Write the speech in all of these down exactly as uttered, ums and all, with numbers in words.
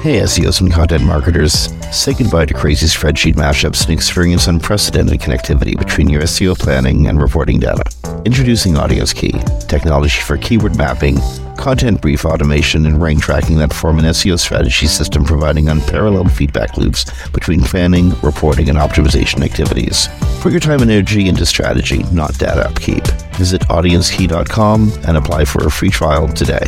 Hey S E Os and content marketers, say goodbye to crazy spreadsheet mashups and experience unprecedented connectivity between your S E O planning and reporting data. Introducing Audience Key, technology for keyword mapping, content brief automation, and rank tracking that form an S E O strategy system providing unparalleled feedback loops between planning, reporting, and optimization activities. Put your time and energy into strategy, not data upkeep. Visit audience key dot com and apply for a free trial today.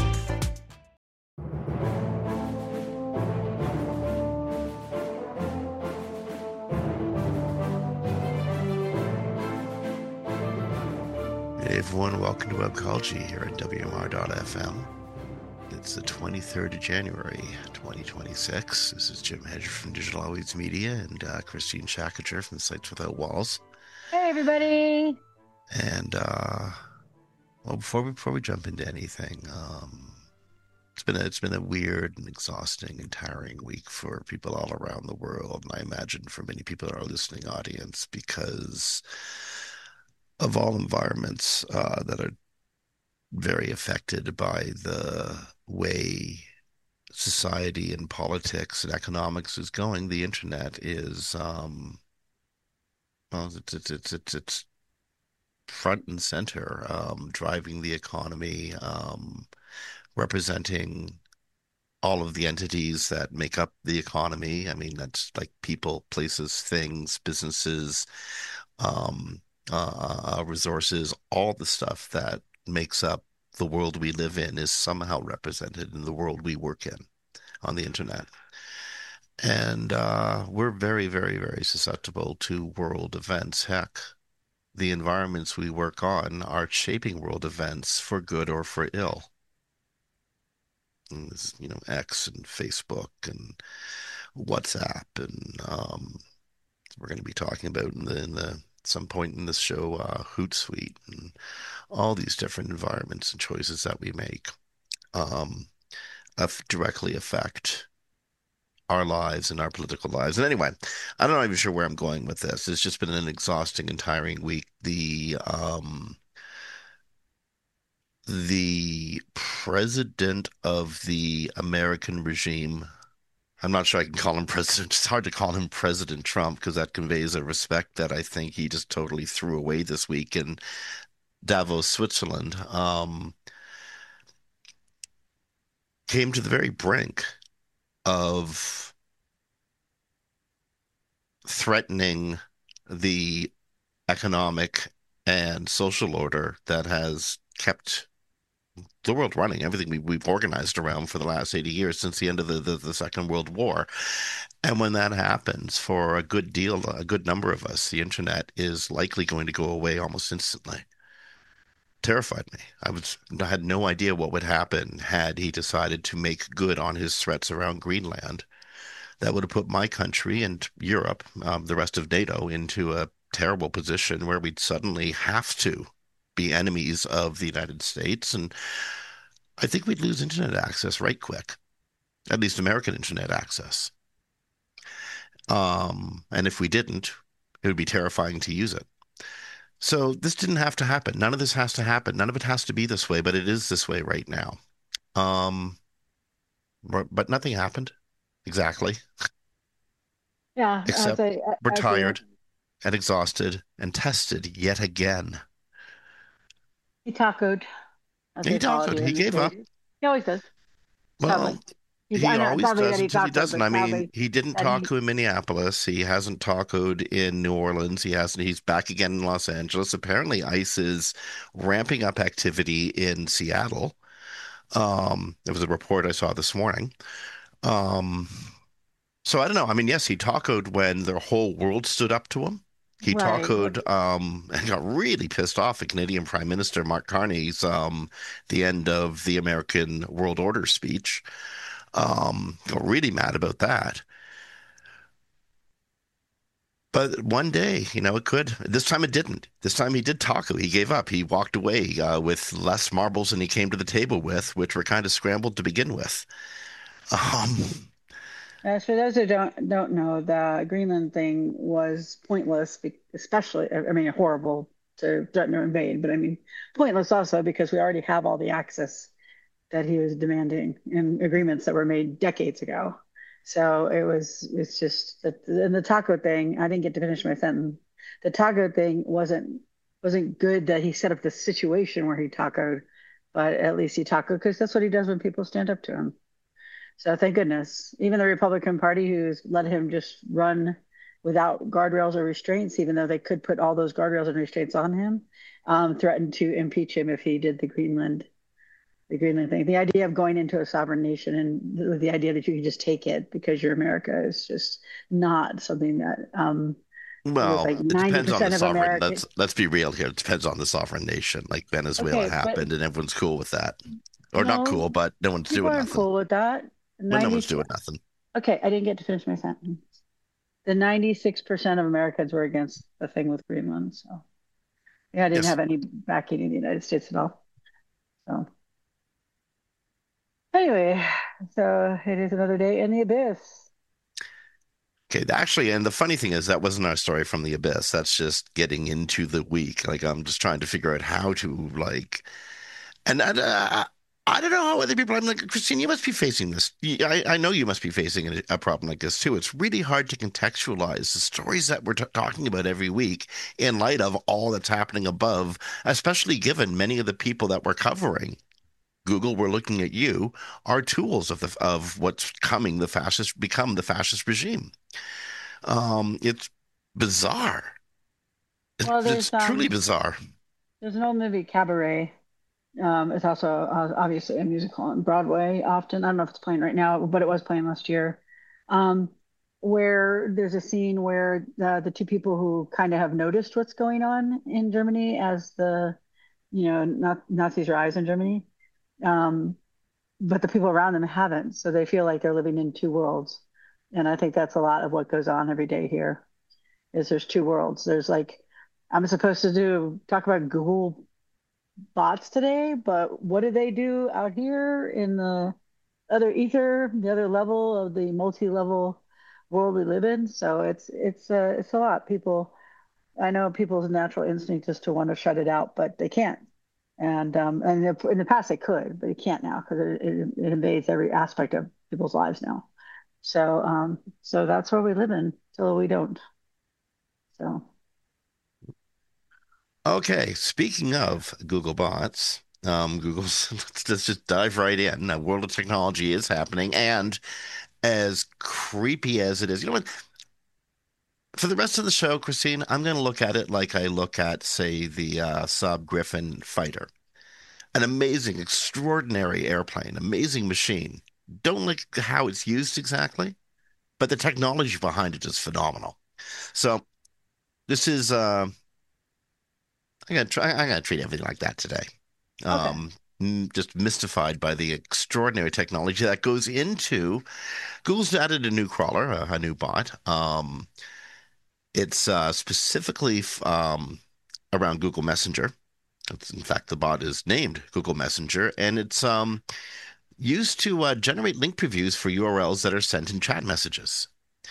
Hey everyone, welcome to Webcology here at W M R dot F M. It's the twenty-third of January, twenty twenty-six. This is Jim Hedger from Digital Always Media and uh, Christine Shakager from Sites Without Walls. Hey everybody! And uh, well, before we before we jump into anything, um, it's been a, it's been a weird and exhausting and tiring week for people all around the world, and I imagine for many people in our listening audience, because of all environments uh, that are very affected by the way society and politics and economics is going. The internet is, um, well, it's it's it's it's, it's front and center, um, driving the economy, um, representing all of the entities that make up the economy. I mean, that's like people, places, things, businesses, um, uh, uh, resources, all the stuff that makes up the world we live in is somehow represented in the world we work in on the internet. And uh, we're very, very, very susceptible to world events. Heck, the environments we work on are shaping world events for good or for ill. And this, you know, X and Facebook and WhatsApp, and um, we're going to be talking about in the in the some point in this show, uh, Hootsuite, and all these different environments and choices that we make um, directly affect our lives and our political lives. And anyway, I'm not even sure where I'm going with this. It's just been an exhausting and tiring week. The um, the president of the American regime, I'm not sure I can call him president. It's hard to call him President Trump because that conveys a respect that I think he just totally threw away this week in Davos, Switzerland. Um, came to the very brink of threatening the economic and social order that has kept the world running, everything we, we've organized around for the last eighty years since the end of the, the, the Second World War. And when that happens, for a good deal, a good number of us, the internet is likely going to go away almost instantly. Terrified me. I was I had no idea what would happen had he decided to make good on his threats around Greenland. That would have put my country and Europe, um, the rest of NATO, into a terrible position where we'd suddenly have to be enemies of the United States. And I think we'd lose internet access right quick, at least American internet access. Um, and if we didn't, it would be terrifying to use it. So this didn't have to happen. None of this has to happen. None of it has to be this way, but it is this way right now. Um, but nothing happened exactly. Yeah, Except as I, we're as a, tired and exhausted and tested yet again. he tacoed, as And he they call it tacoed. here He in the gave up. States. He always does, Well, sadly. He's he I know, always sadly that does he until he tacoed, doesn't. but I mean, sadly he didn't that he, taco in Minneapolis. He hasn't tacoed in New Orleans. He hasn't. He's back again in Los Angeles. Apparently, ICE is ramping up activity in Seattle. Um, there was a report I saw this morning. Um, so I don't know. I mean, yes, he tacoed when the whole world stood up to him. He right. tacoed um, and got really pissed off at Canadian Prime Minister Mark Carney's um, the end of the American World Order speech. Um, got really mad about that. But one day, you know, it could. This time it didn't. This time he did taco. He gave up. He walked away uh, with less marbles than he came to the table with, which were kind of scrambled to begin with. Um, As for those who don't don't know, the Greenland thing was pointless, especially, I mean, horrible to threaten to invade, but I mean, pointless also because we already have all the access that he was demanding in agreements that were made decades ago. So it was, it's just that, and the taco thing, I didn't get to finish my sentence. The taco thing wasn't wasn't good that he set up this situation where he tacoed, but at least he tacoed because that's what he does when people stand up to him. So thank goodness. Even the Republican Party, who's let him just run without guardrails or restraints, even though they could put all those guardrails and restraints on him, um, threatened to impeach him if he did the Greenland the Greenland thing. The idea of going into a sovereign nation and the, the idea that you can just take it because you're America is just not something that um, it was Well, like it depends on the ninety percent of sovereign. America. Let's let's be real here. It depends on the sovereign nation. Like Venezuela Okay, but happened, and everyone's cool with that, or not no, cool, but no one's people doing aren't nothing. cool with that. Well, no one's ninety, doing nothing. okay, I didn't get to finish my sentence. The ninety-six percent of Americans were against the thing with Greenland. So, yeah, I didn't Yes. have any backing in the United States at all. So, anyway, so it is another day in the abyss. Okay. Actually, and the funny thing is that wasn't our story from the abyss. That's just getting into the week. Like I'm just trying to figure out how to like, and I, uh, I don't know how other people. I'm like Christine. You must be facing this. You- I I know you must be facing a, a problem like this too. It's really hard to contextualize the stories that we're t talking about every week in light of all that's happening above, especially given many of the people that we're covering. Google, we're looking at you, are tools of the of what's coming, the fascist become the fascist regime. Um, it's bizarre. It's, Well, it's there's truly um, bizarre. there's an old movie, Cabaret. Um, it's also uh, obviously a musical on Broadway often. I don't know if it's playing right now, but it was playing last year. Um, where there's a scene where the, the two people who kind of have noticed what's going on in Germany as the, you know, not, Nazis rise in Germany, um, but the people around them haven't. So they feel like they're living in two worlds. And I think that's a lot of what goes on every day here is there's two worlds. There's like, I'm supposed to do talk about Google bots today, but what do they do out here in the other ether, the other level of the multi-level world we live in? So it's it's uh, it's a lot. People, I know people's natural instinct is to want to shut it out, but they can't. And um, and in the past they could, but you can't now because it, it, it invades every aspect of people's lives now. So um, so that's where we live in till we don't. So Okay, speaking of Google bots, um, Google's let's, let's just dive right in. A world of technology is happening, and as creepy as it is, you know what? For the rest of the show, Christine, I'm going to look at it like I look at, say, the uh, Saab Griffin fighter. An amazing, extraordinary airplane, amazing machine. Don't like how it's used exactly, but the technology behind it is phenomenal. So this is uh I gotta try I gotta treat everything like that today. okay. Um just mystified by the extraordinary technology that goes into Google's added a new crawler, a, a new bot. Um it's uh specifically um around Google Messenger. It's, in fact, the bot is named Google Messenger, and it's um used to uh, generate link previews for U R Ls that are sent in chat messages.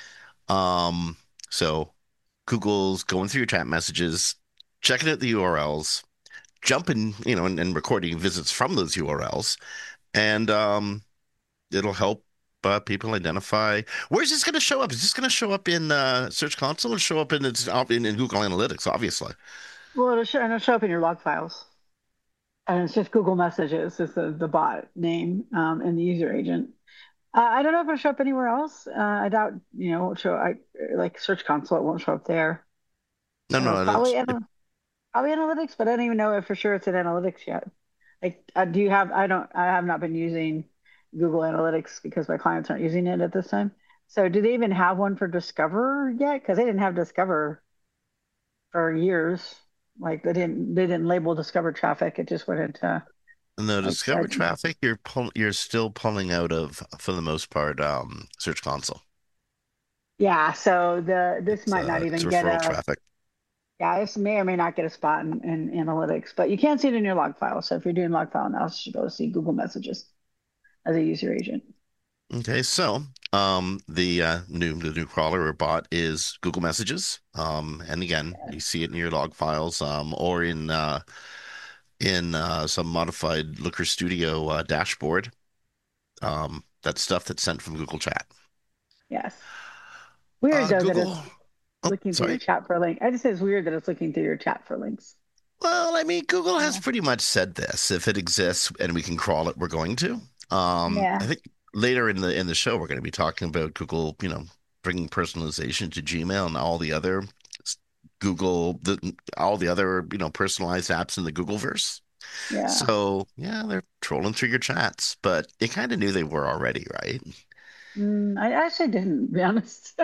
Um, so Google's going through your chat messages, checking out the U R Ls, jumping, you know, and, and recording visits from those U R Ls, and um, it'll help uh, people identify where's this going to show up. Is this going to show up in uh, Search Console or show up in its in, in Google Analytics? Obviously, Well, it'll show, and it'll show up in your log files. And it's just Google Messages is the, the bot name um, and the user agent. Uh, I don't know if it'll show up anywhere else. Uh, I doubt, you know, it won't show. I like Search Console, it won't show up there. no, So no, probably, that's it, anal- probably analytics, but I don't even know if for sure it's in analytics yet. Like, uh, do you have? I don't. I have not been using Google Analytics because my clients aren't using it at this time. So, do they even have one for Discover yet? Because they didn't have Discover for years. Like they didn't. They didn't label Discover traffic. It just went into the like. Discover traffic. You're pull, you're still pulling out of, for the most part, um, Search Console. Yeah, so the this It's might not uh, it's even get referral a traffic. yeah, this may or may not get a spot in, in analytics, but you can see it in your log file. So if you're doing log file analysis, you should be able to see Google Messages as a user agent. Okay, so um, the uh, new the new crawler or bot is Google Messages. Um, and again, you see it in your log files um, or in uh, in uh, some modified Looker Studio uh, dashboard. Um, that's stuff that's sent from Google Chat. Yes. Weird Uh, though that Google. it's Oh, looking through your sorry. chat for a link. I just say it's weird that it's looking through your chat for links. Well, I mean, Google has Yeah. pretty much said this. If it exists and we can crawl it, we're going to. Um, I Yeah. think later in the in the show we're going to be talking about Google, you know, bringing personalization to Gmail and all the other Google, the all the other, you know, personalized apps in the Googleverse. Yeah. So yeah, they're trolling through your chats, but you kind of knew they were already, right? Mm, I actually didn't, to be honest.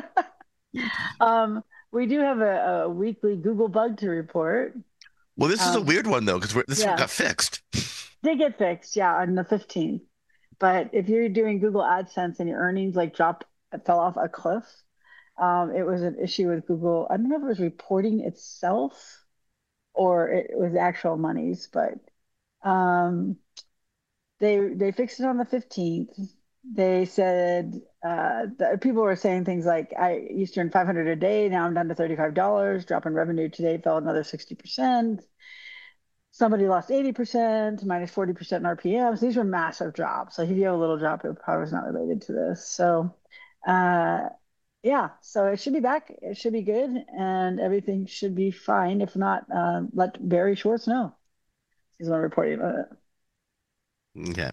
Um, we do have a, a weekly Google bug to report. Well, this is a Um, weird one though, because this one yeah, got fixed. they get fixed, yeah, on the fifteenth. But if you're doing Google AdSense and your earnings like dropped, fell off a cliff, um, it was an issue with Google. I don't know if it was reporting itself or it was actual monies, but um, they they fixed it on the fifteenth. They said uh, the, people were saying things like, I used to earn five hundred a day, now I'm down to thirty-five dollars. Drop in revenue today fell another sixty percent. Somebody lost eighty percent, minus forty percent in R P Ms. These were massive drops. Like if you have a little drop, it probably was not related to this. So, uh, yeah, so it should be back. It should be good, and everything should be fine. If not, uh, let Barry Schwartz know. He's the one reporting about it. Okay.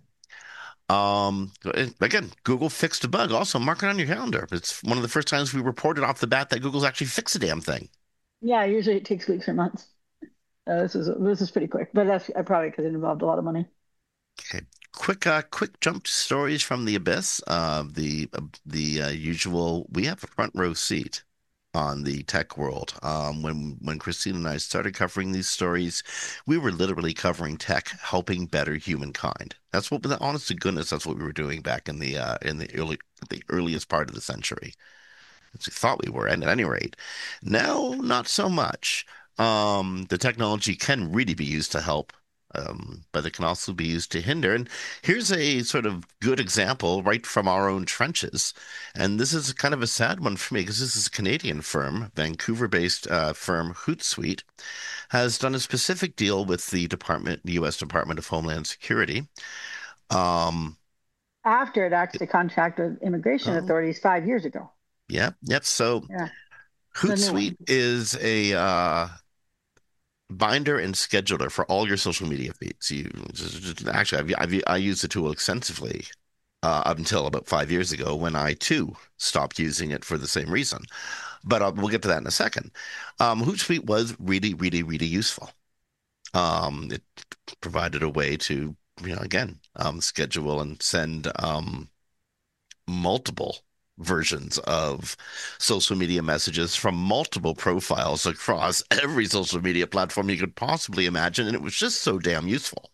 Um, again, Google fixed a bug. Also, mark it on your calendar. It's one of the first times we reported off the bat that Google's actually fixed a damn thing. Yeah, usually it takes weeks or months. Uh, this is this is pretty quick, but that's uh, probably because it involved a lot of money. Okay. Quick, uh, quick jump to stories from the abyss. Uh, the uh, the uh, usual. We have a front row seat on the tech world. Um, when when Christine and I started covering these stories, we were literally covering tech, helping better humankind. That's what, honest to goodness, that's what we were doing back in the uh, in the early the earliest part of the century. As we thought we were, and at any rate. Now, not so much. Um, the technology can really be used to help, um, but it can also be used to hinder. And here's a sort of good example right from our own trenches. And this is kind of a sad one for me because this is a Canadian firm, Vancouver-based uh, firm Hootsuite, has done a specific deal with the Department, the U S Department of Homeland Security. Um, After it actually contracted with immigration oh, authorities five years ago. yeah, yep. So Yeah, the new Hootsuite one. is a uh, binder and scheduler for all your social media feeds. You just, just- actually, I've, I've I used the tool extensively uh, up until about five years ago when I too stopped using it for the same reason. But uh, we'll get to that in a second. Um, Hootsuite was really, really, really useful. Um, it provided a way to, you know, again, um, schedule and send um, multiple versions of social media messages from multiple profiles across every social media platform you could possibly imagine. And it was just so damn useful.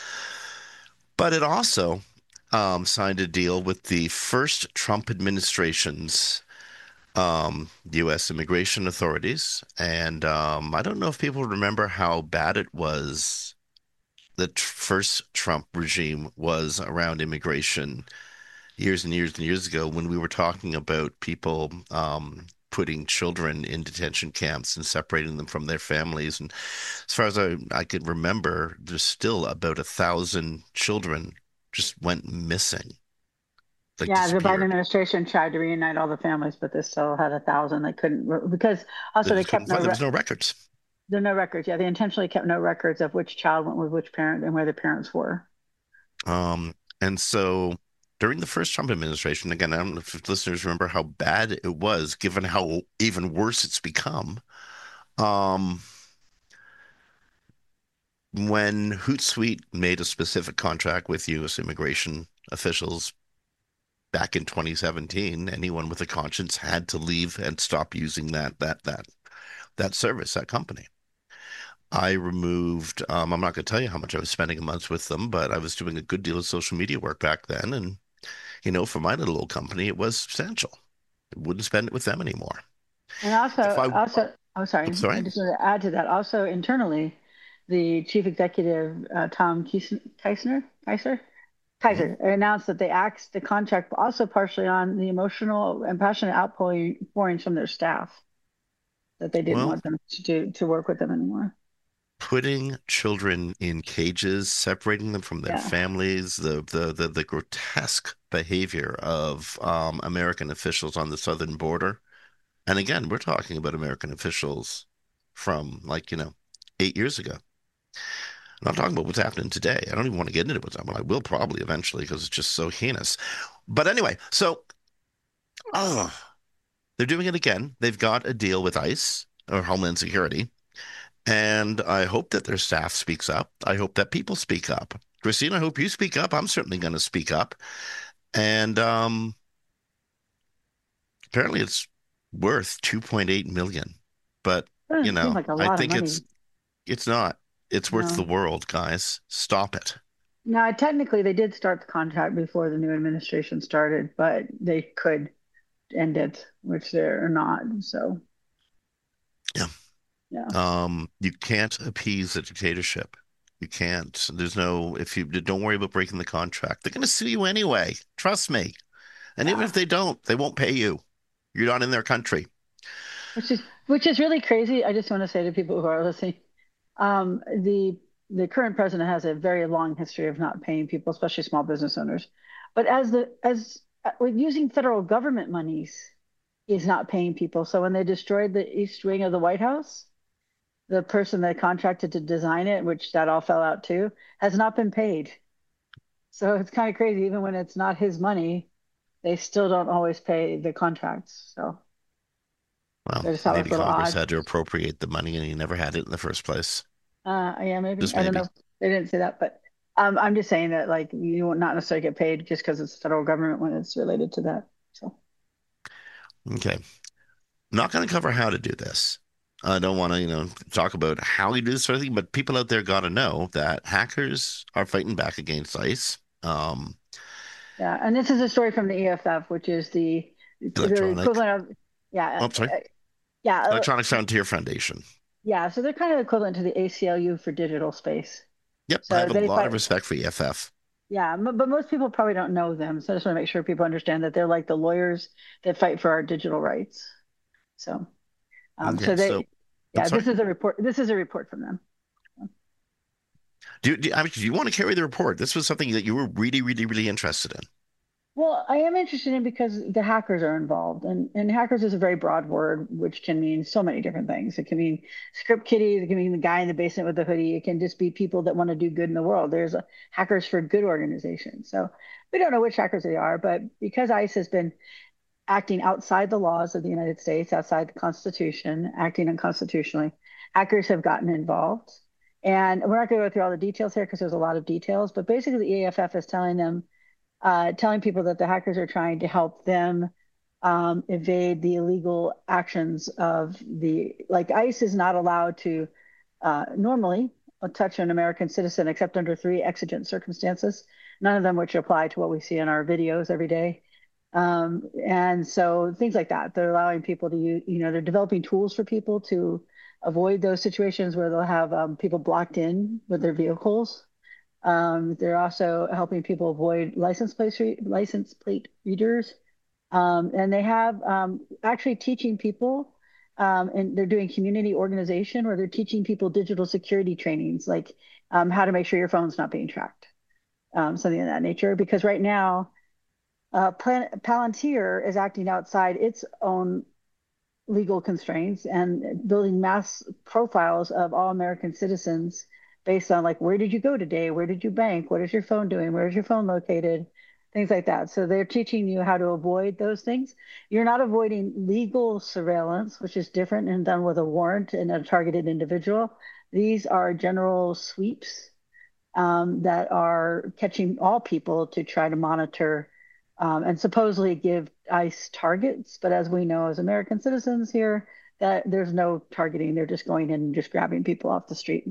But it also um, signed a deal with the first Trump administration's um, U S immigration authorities. And um, I don't know if people remember how bad it was. The tr- first Trump regime was around immigration years and years and years ago when we were talking about people um, putting children in detention camps and separating them from their families. And as far as I, I could remember, there's still about a thousand children just went missing, like Yeah, the Biden disappeared. administration tried to reunite all the families, but they still had a thousand. They couldn't because They also they just couldn't kept no find. There re- was no records. there are no records. Yeah, they intentionally kept no records of which child went with which parent and where the parents were. Um, and so during the first Trump administration, again, I don't know if listeners remember how bad it was, given how even worse it's become. Um, when Hootsuite made a specific contract with U S immigration officials back in twenty seventeen, anyone with a conscience had to leave and stop using that that that that service, that company. I removed, um, I'm not going to tell you how much I was spending a month with them, but I was doing a good deal of social media work back then. And, you know, for my little old company, it was substantial. I wouldn't spend it with them anymore. And also, If I, also, oh, I'm sorry, I sorry. just want to add to that. Also, internally, the chief executive, uh, Tom Kies- Keisner, Kaiser, Mhm. Kaiser, announced that they axed the contract also partially on the emotional and passionate outpourings from their staff, that they didn't Well, want them to do, to work with them anymore. putting children in cages, separating them from their Yeah. families, the the the, the grotesque behavior of um, American officials on the southern border. And again, we're talking about American officials from like, you know, eight years ago. I'm not talking about what's happening today. I don't even want to get into what's happening. I will probably eventually because it's just so heinous. But anyway, so oh, they're doing it again. They've got a deal with ICE or Homeland Security. And I hope that their staff speaks up. I hope that people speak up. Christine, I hope you speak up. I'm certainly going to speak up. And um, apparently it's worth two point eight million. But, you Doesn't seem know, like a I lot of think money. it's it's not. It's worth the No. world, guys. Stop it. Now, technically, they did start the contract before the new administration started, but they could end it, which they're not. So, Yeah. yeah. Um, you can't appease a dictatorship. You can't. There's no, if you don't worry about breaking the contract, they're going to sue you anyway. Trust me. And even Yeah. if they don't, they won't pay you. You're not in their country. Which is which is really crazy. I just want to say to people who are listening, um, the the current president has a very long history of not paying people, especially small business owners. But as the as uh, with using federal government monies, he's not paying people. So when they destroyed the East Wing of the White House, the person that contracted to design it, which that all fell out too, has not been paid. So it's kind of crazy. Even when it's not his money, they still don't always pay the contracts. So Well, I just thought it was maybe a little Congress odd. had to appropriate the money and he never had it in the first place. Uh, yeah, maybe. Just I don't maybe. know. They didn't say that, but um, I'm just saying that like you will not necessarily get paid just because it's federal government when it's related to that. So Okay. I'm not going to cover how to do this. I don't want to, you know, talk about how you do this sort of thing, but people out there got to know that hackers are fighting back against ICE. Um, yeah, and this is a story from the E F F, which is the the electronic, equivalent of yeah, oh, I'm sorry, uh, yeah, uh, Electronic Frontier Foundation. yeah. So they're kind of equivalent to the A C L U for digital space. Yep, I So have a they lot of fight. respect for E F F. Yeah, m- but most people probably don't know them. So I just want to make sure people understand that they're like the lawyers that fight for our digital rights. So, um, Okay, so so they, I'm yeah, sorry. this is a report. This is a report from them. Do, do, I mean, do you want to carry the report? This was something that you were really, really, really interested in. Well, I am interested in because the hackers are involved, and and hackers is a very broad word, which can mean so many different things. It can mean script kiddies, it can mean the guy in the basement with the hoodie. It can just be people that want to do good in the world. There's a, hackers for good organizations. So we don't know which hackers they are, but because ICE has been acting outside the laws of the United States, outside the Constitution, acting unconstitutionally, hackers have gotten involved. And we're not going to go through all the details here because there's a lot of details, but basically the E A F F is telling them uh, telling people that the hackers are trying to help them um, evade the illegal actions of the like ICE is not allowed to uh, normally touch an American citizen except under three exigent circumstances, none of them which apply to what we see in our videos every day. Um, and so things like that, they're allowing people to use, you know, they're developing tools for people to avoid those situations where they'll have um, people blocked in with their vehicles. Um, they're also helping people avoid license plate re- license plate readers, um, and they have um, actually teaching people, um, and they're doing community organization where they're teaching people digital security trainings, like um, how to make sure your phone's not being tracked, um, something of that nature. Because right now, uh, Plan- Palantir is acting outside its own legal constraints and building mass profiles of all American citizens based on like where did you go today, where did you bank, what is your phone doing, where is your phone located, things like that. So they're teaching you how to avoid those things. You're not avoiding legal surveillance, which is different and done with a warrant and a targeted individual. These are general sweeps um, that are catching all people to try to monitor um, and supposedly give ICE targets. But as we know, as American citizens here, that there's no targeting. They're just going in and just grabbing people off the street.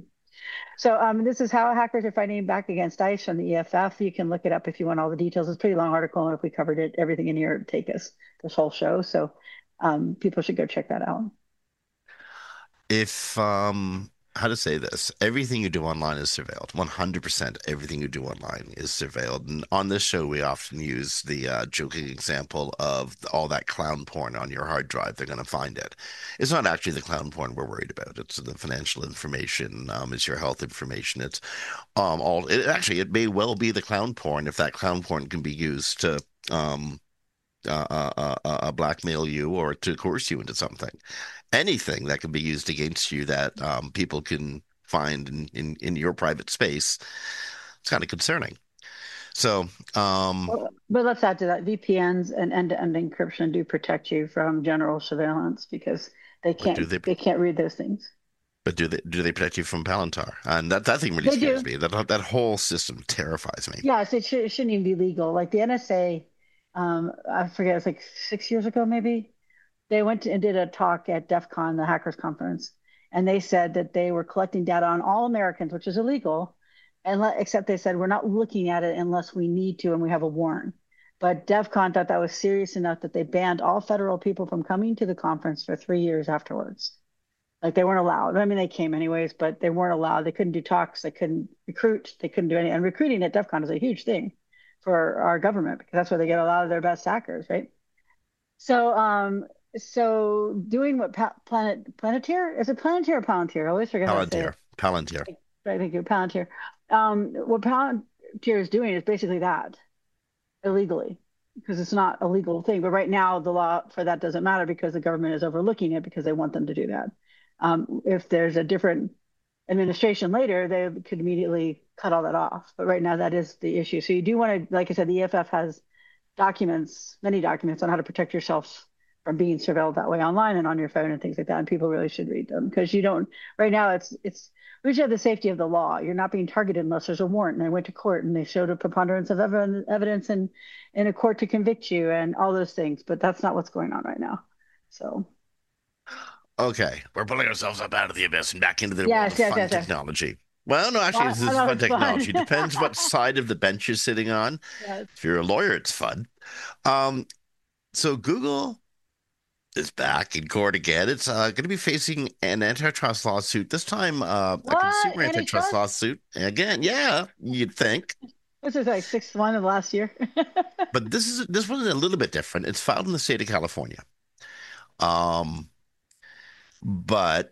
So um, this is how hackers are fighting back against ICE from the E F F. You can look it up if you want all the details. It's a pretty long article, and if we covered it, everything in here, it'd take us this whole show. So um, people should go check that out. If um how to say this. Everything you do online is surveilled. one hundred percent everything you do online is surveilled. And on this show, we often use the uh, joking example of all that clown porn on your hard drive. They're going to find it. It's not actually the clown porn we're worried about. It's the financial information. Um, it's your health information. It's um, all. It, actually, it may well be the clown porn if that clown porn can be used to um, uh, uh, uh, uh, blackmail you or to coerce you into something. Anything that can be used against you that um, people can find in, in, in your private space, it's kind of concerning. So, um, Well, but let's add to that, V P Ns and end-to-end encryption do protect you from general surveillance because they but do can't they they can't read those things. but do they do they protect you from Palantir? And that that thing really They scares do. me. That that whole system terrifies me. Yes, it, should, it shouldn't even be legal. Like the N S A, um, I forget, it's like six years ago maybe. They went to, and did a talk at DEF CON, the hackers conference, and they said that they were collecting data on all Americans, which is illegal, and let, except they said we're not looking at it unless we need to and we have a warrant. But DEF CON thought that was serious enough that they banned all federal people from coming to the conference for three years afterwards. Like they weren't allowed. I mean, they came anyways, but they weren't allowed. They couldn't do talks. They couldn't recruit. They couldn't do any. And recruiting at DEF CON is a huge thing for our government because that's where they get a lot of their best hackers, right? So, um, so doing what pa- Planet Planeteer is it Planeteer or Palantir? I always forget how to say Palantir, it. Palantir. I think you Palantir. Um, what Palantir is doing is basically that illegally because it's not a legal thing. But right now, the law for that doesn't matter because the government is overlooking it because they want them to do that. Um, if there's a different administration later, they could immediately cut all that off. But right now, that is the issue. So you do want to, like I said, the E F F has documents, many documents on how to protect yourself from being surveilled that way online and on your phone and things like that. And people really should read them because you don't. Right now, it's it's we should have the safety of the law. You're not being targeted unless there's a warrant. And I went to court and they showed a preponderance of evidence in in a court to convict you and all those things. But that's not what's going on right now. So Okay, we're pulling ourselves up out of the abyss and back into the world yes, of yes, fun yes, yes. technology. Well, no, actually, Well, this I is know fun it's fun. technology. Depends what side of the bench you're sitting on. Yes. If you're a lawyer, it's fun. Um, so Google is back in court again. It's uh, going to be facing an antitrust lawsuit. This time, uh, a What consumer antitrust antitrust? lawsuit. Again, yeah, you'd think. This is like sixth one of last year. But this is this one is a little bit different. It's filed in the state of California. Um, but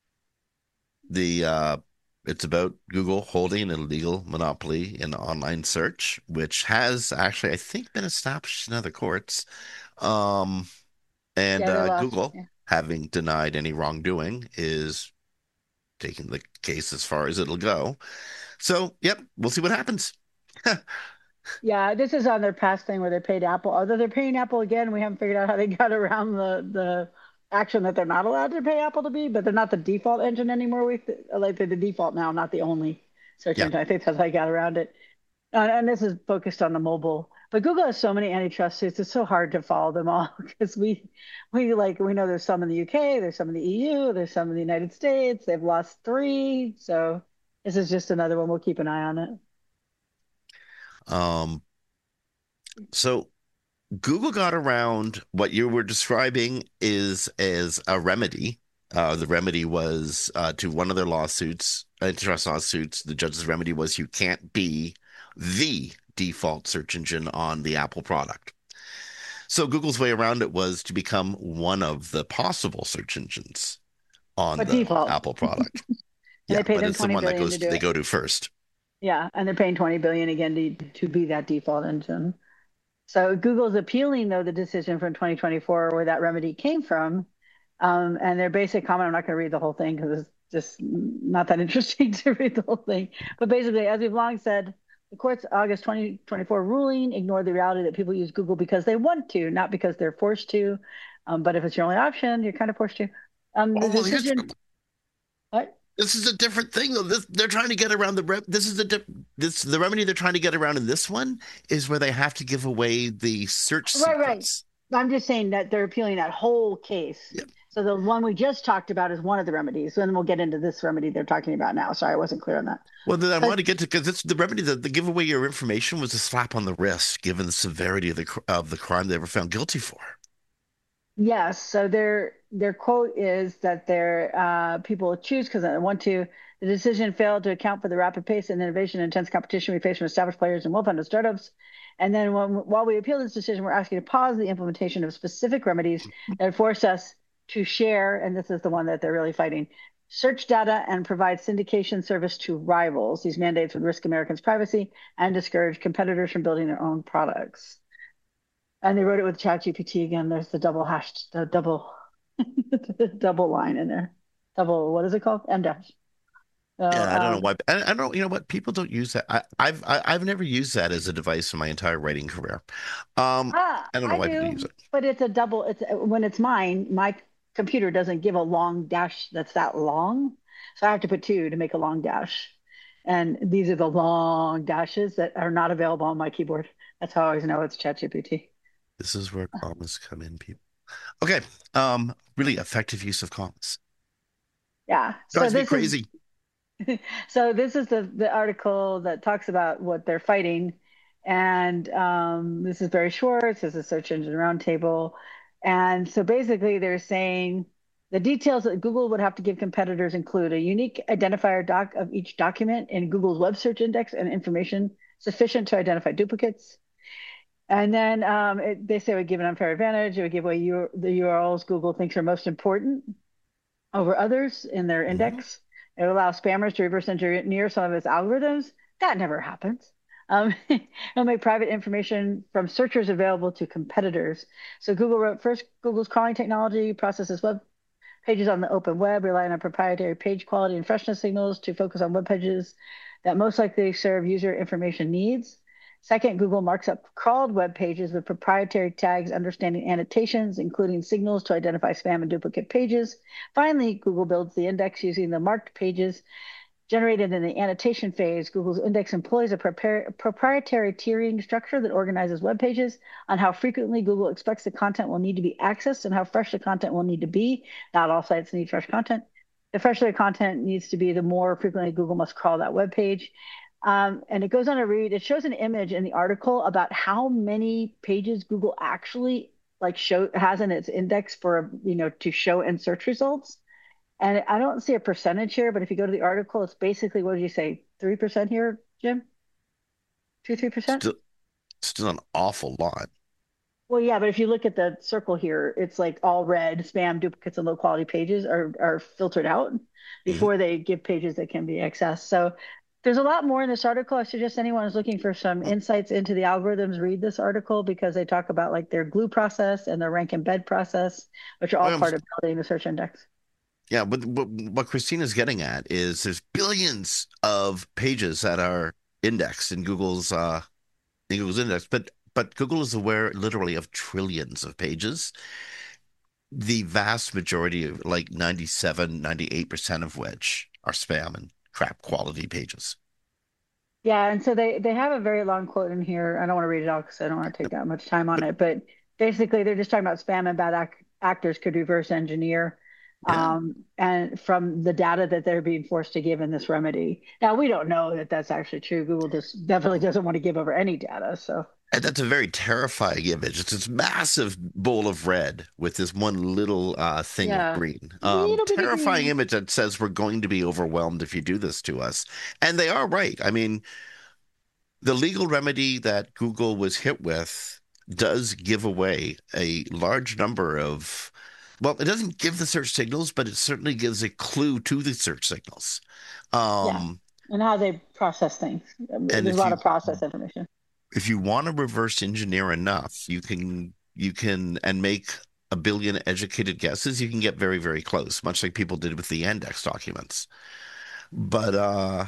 the uh, it's about Google holding an illegal monopoly in online search, which has actually, I think, been established in other courts. Um, and Yeah, they uh, lost. Google, Yeah. having denied any wrongdoing, is taking the case as far as it'll go. So, yep, we'll see what happens. Yeah, this is on their past thing where they paid Apple. Although they're paying Apple again, we haven't figured out how they got around the the action that they're not allowed to pay Apple to be, but they're not the default engine anymore. We like they're the default now, not the only search Yeah. engine. I think that's how they got around it. And, and this is focused on the mobile. But Google has so many antitrust suits; it's so hard to follow them all because we we like we know there's some in the U K, there's some in the E U, there's some in the United States. They've lost three, so this is just another one. We'll keep an eye on it. Um, so Google got around what you were describing is as a remedy. Uh, the remedy was uh, to one of their lawsuits, antitrust lawsuits. The judge's remedy was you can't be the default search engine on the Apple product. So Google's way around it was to become one of the possible search engines on But the default. Apple product. And they Yeah, paid but them it's the twenty one that billion to goes do they it. go to first. Yeah, and they're paying twenty billion again to to be that default engine. So Google's appealing though the decision from twenty twenty-four where that remedy came from. Um, and their basic comment, I'm not going to read the whole thing because it's just not that interesting to read the whole thing. But basically, as we've long said, the court's August twenty twenty-four ruling ignored the reality that people use Google because they want to, not because they're forced to. Um, but if it's your only option, you're kind of forced to. Um, the Oh, well, here's decision, what? this is a different thing though. This they're trying to get around the rep. This is a diff, this the remedy they're trying to get around in this one is where they have to give away the search Right, right. secrets. I'm just saying that they're appealing that whole case. Yeah. So the one we just talked about is one of the remedies. And then we'll get into this remedy they're talking about now. Sorry, I wasn't clear on that. Well, then I But want to get to because it's the remedy that the give away your information was a slap on the wrist, given the severity of the of the crime they were found guilty for. Yes, so their their quote is that their uh, people choose because they want to. The decision failed to account for the rapid pace and innovation and intense competition we face from established players and well-funded startups. And then when, while we appeal this decision, we're asking to pause the implementation of specific remedies that force us to share, and this is the one that they're really fighting, search data and provide syndication service to rivals. These mandates would risk Americans' privacy and discourage competitors from building their own products. And they wrote it with ChatGPT again. There's the double hashed, the double, double line in there. Double, what is it called? M dash. So, Yeah, I don't know um, why. I, I don't, you know what? People don't use that. I, I've I, I've never used that as a device in my entire writing career. Um, ah, I don't know I why people use do, it. but it's a double. It's when it's mine. My computer doesn't give a long dash that's that long, so I have to put two to make a long dash. And these are the long dashes that are not available on my keyboard. That's how I always know it's ChatGPT. This is where commas come in, people. Okay. Um, really effective use of commas. Yeah. So Drives me this is crazy. so this is the the article that talks about what they're fighting, and um, this is Barry Schwartz. This is Search Engine Roundtable, and so basically they're saying the details that Google would have to give competitors include a unique identifier doc of each document in Google's web search index and information sufficient to identify duplicates. And then um, it, they say it would give an unfair advantage. It would give away U- the U R Ls Google thinks are most important over others in their Mhm. index. It allows spammers to reverse engineer some of its algorithms. That never happens. Um, it'll make private information from searchers available to competitors. So Google wrote first, Google's crawling technology processes web pages on the open web, relying on proprietary page quality and freshness signals to focus on web pages that most likely serve user information needs. Second, Google marks up crawled web pages with proprietary tags, understanding annotations, including signals to identify spam and duplicate pages. Finally, Google builds the index using the marked pages generated in the annotation phase. Google's index employs a proprietary tiering structure that organizes web pages on how frequently Google expects the content will need to be accessed and how fresh the content will need to be. Not all sites need fresh content. The fresher the content needs to be, the more frequently Google must crawl that web page. Um, and it goes on to read, it shows an image in the article about how many pages Google actually like show has in its index for, you know, to show in search results. And I don't see a percentage here, but if you go to the article, it's basically, what did you say, three percent here, Jim? Two, three percent? Still, still an awful lot. Well, yeah, but if you look at the circle here, it's like all red, spam, duplicates, and low quality pages are, are filtered out Mhm. before they give pages that can be accessed. So there's a lot more in this article. I suggest anyone who's looking for some insights into the algorithms read this article because they talk about like their glue process and their rank embed process, which are all Well, part of building the search index. yeah, but what, what Christina's getting at is there's billions of pages that are indexed in Google's uh in Google's index, but but Google is aware literally of trillions of pages. The vast majority of like ninety-seven, ninety-eight percent of which are spam and crap quality pages. Yeah, and so they they have a very long quote in here. I don't want to read it all because I don't want to take that much time on But it. But basically, they're just talking about spam and bad ac actors could reverse engineer, yeah, um, and from the data that they're being forced to give in this remedy. Now we don't know that that's actually true. Google just definitely doesn't want to give over any data. So and that's a very terrifying image. It's this massive bowl of red with this one little uh, thing of yeah, green. Um, little bitty terrifying green. image that says we're going to be overwhelmed if you do this to us. And they are right. I mean, the legal remedy that Google was hit with does give away a large number of, well, it doesn't give the search signals, but it certainly gives a clue to the search signals. Yeah, Um, and how they process things. and There's a if lot you of process information. if you want to reverse engineer enough, you can you can and make a billion educated guesses, you can get very, very close, much like people did with the index documents. But uh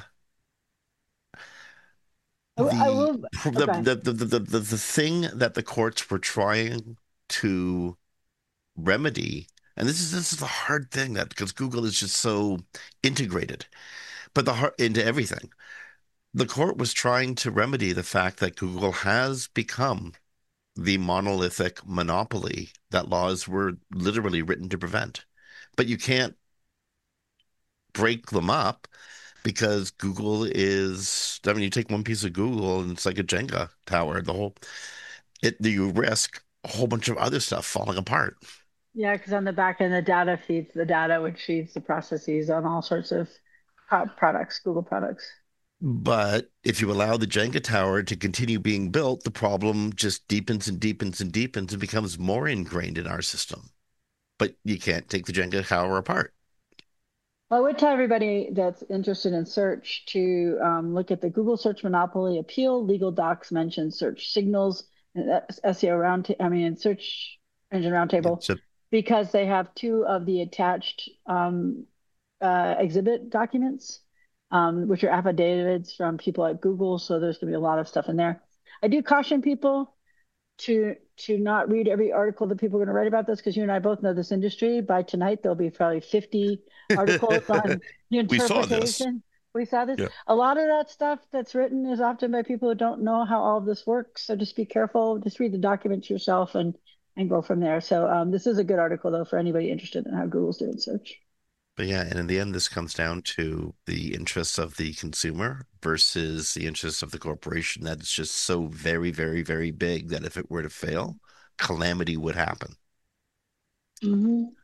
I, I the will. the Okay. the the the, the, the thing that the courts were trying to remedy, and this is this is the hard thing that because Google is just so integrated, but the heart into everything. The court was trying to remedy the fact that Google has become the monolithic monopoly that laws were literally written to prevent. But you can't break them up because Google is, I mean, you take one piece of Google and it's like a Jenga tower. The whole, it, you risk a whole bunch of other stuff falling apart. Yeah, because on the back end, the data feeds the data, which feeds the processes on all sorts of pro- products, Google products. But if you allow the Jenga tower to continue being built, the problem just deepens and deepens and deepens and becomes more ingrained in our system. But you can't take the Jenga tower apart. Well, I would tell everybody that's interested in search to um, look at the Google Search Monopoly Appeal. Legal docs mention search signals, and that's S E O round, I mean, search engine roundtable, So, because they have two of the attached um, uh, exhibit documents, um, which are affidavits from people at Google. So there's going to be a lot of stuff in there. I do caution people to to not read every article that people are going to write about this, because you and I both know this industry. By tonight, there'll be probably fifty articles on the we saw this. interpretation. We saw this. Yeah. A lot of that stuff that's written is often by people who don't know how all of this works. So just be careful. Just read the documents yourself and and go from there. So um, this is a good article though for anybody interested in how Google's doing search. But yeah, and in the end, this comes down to the interests of the consumer versus the interests of the corporation that is just so very, very, very big that if it were to fail, calamity would happen. Mm-hmm.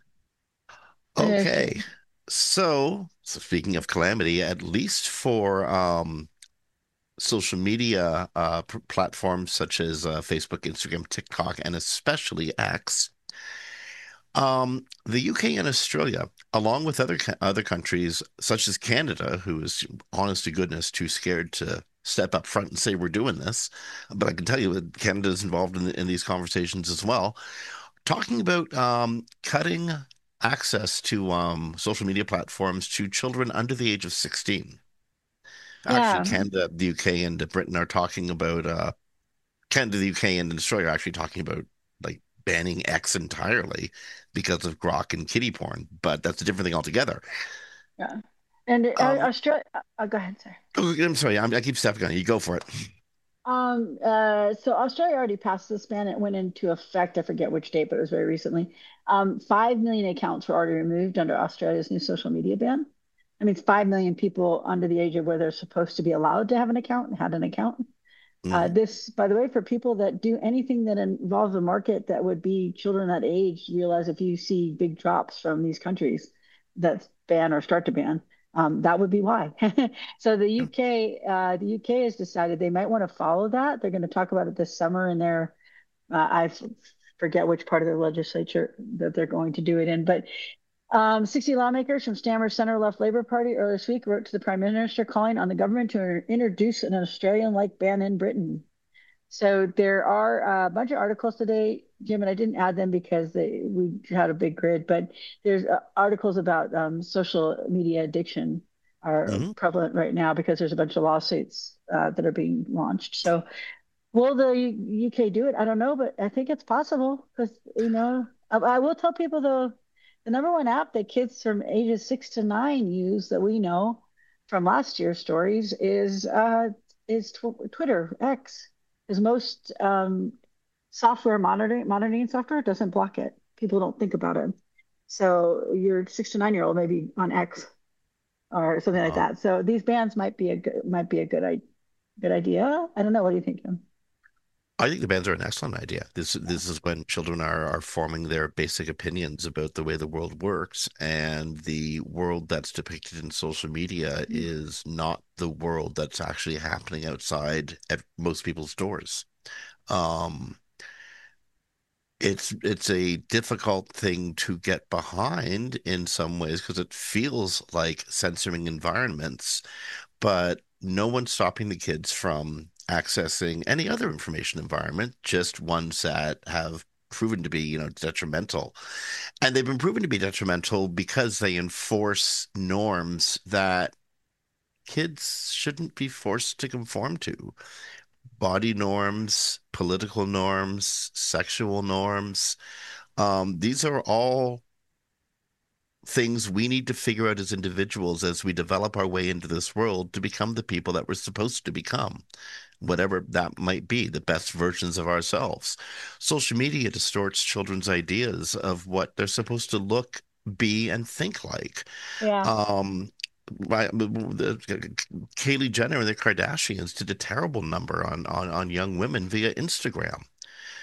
Okay. So, so speaking of calamity, at least for um, social media uh, p- platforms such as uh, Facebook, Instagram, TikTok, and especially X, Um, the U K and Australia, along with other co- other countries such as Canada, who is honest to goodness too scared to step up front and say we're doing this, but I can tell you that Canada is involved in, in these conversations as well, talking about um, cutting access to um, social media platforms to children under the age of sixteen. Actually, Yeah, Canada, the U K, and Britain are talking about uh, Canada, the U K, and Australia are actually talking about like banning X entirely because of grok and kiddie porn, but that's a different thing altogether. yeah. And uh, Um, Australia, uh, go ahead, sir. oh, I'm sorry, I'm, I keep stepping on you. You go for it. Um, uh, so Australia already passed this ban. It went into effect. I forget which date, but it was very recently. Um, five million accounts were already removed under Australia's new social media ban. I mean, five million people under the age of where they're supposed to be allowed to have an account had an account. Uh, Mm, this, by the way, for people that do anything that involves a market that would be children that age, realize if you see big drops from these countries that ban or start to ban, um, that would be why. So the yeah. U K, uh, the U K has decided they might want to follow that. They're going to talk about it this summer in their, uh, I f- forget which part of their legislature that they're going to do it in, but um, sixty lawmakers from Stammer's center left Labour Party earlier this week wrote to the Prime Minister calling on the government to introduce an Australian like ban in Britain. So there are a bunch of articles today, Jim, and I didn't add them because they, we had a big grid, but there's uh, articles about um, social media addiction are Mhm. prevalent right now because there's a bunch of lawsuits uh, that are being launched. So will the U K do it? I don't know, but I think it's possible because, you know, I, I will tell people though, the number one app that kids from ages six to nine use that we know from last year's stories is uh, is tw Twitter X, because most um, software monitoring monitoring software doesn't block it. People don't think about it. So your six to nine year old may be on X or something like Uh, that. So these bans might be a good might be a good I good idea. I don't know. What do you think, Jim? I think the bans are an excellent idea. This this is when children are are forming their basic opinions about the way the world works, and the world that's depicted in social media is not the world that's actually happening outside at most people's doors. Um, it's it's a difficult thing to get behind in some ways because it feels like censoring environments, but no one's stopping the kids from accessing any other information environment, just ones that have proven to be, you know, detrimental. And they've been proven to be detrimental because they enforce norms that kids shouldn't be forced to conform to. Body norms, political norms, sexual norms. Um, these are all things we need to figure out as individuals as we develop our way into this world to become the people that we're supposed to become, whatever that might be, the best versions of ourselves. Social media distorts children's ideas of what they're supposed to look, be, and think like. Yeah. Um, my, the, Kaylee Jenner and the Kardashians did a terrible number on, on on young women via Instagram.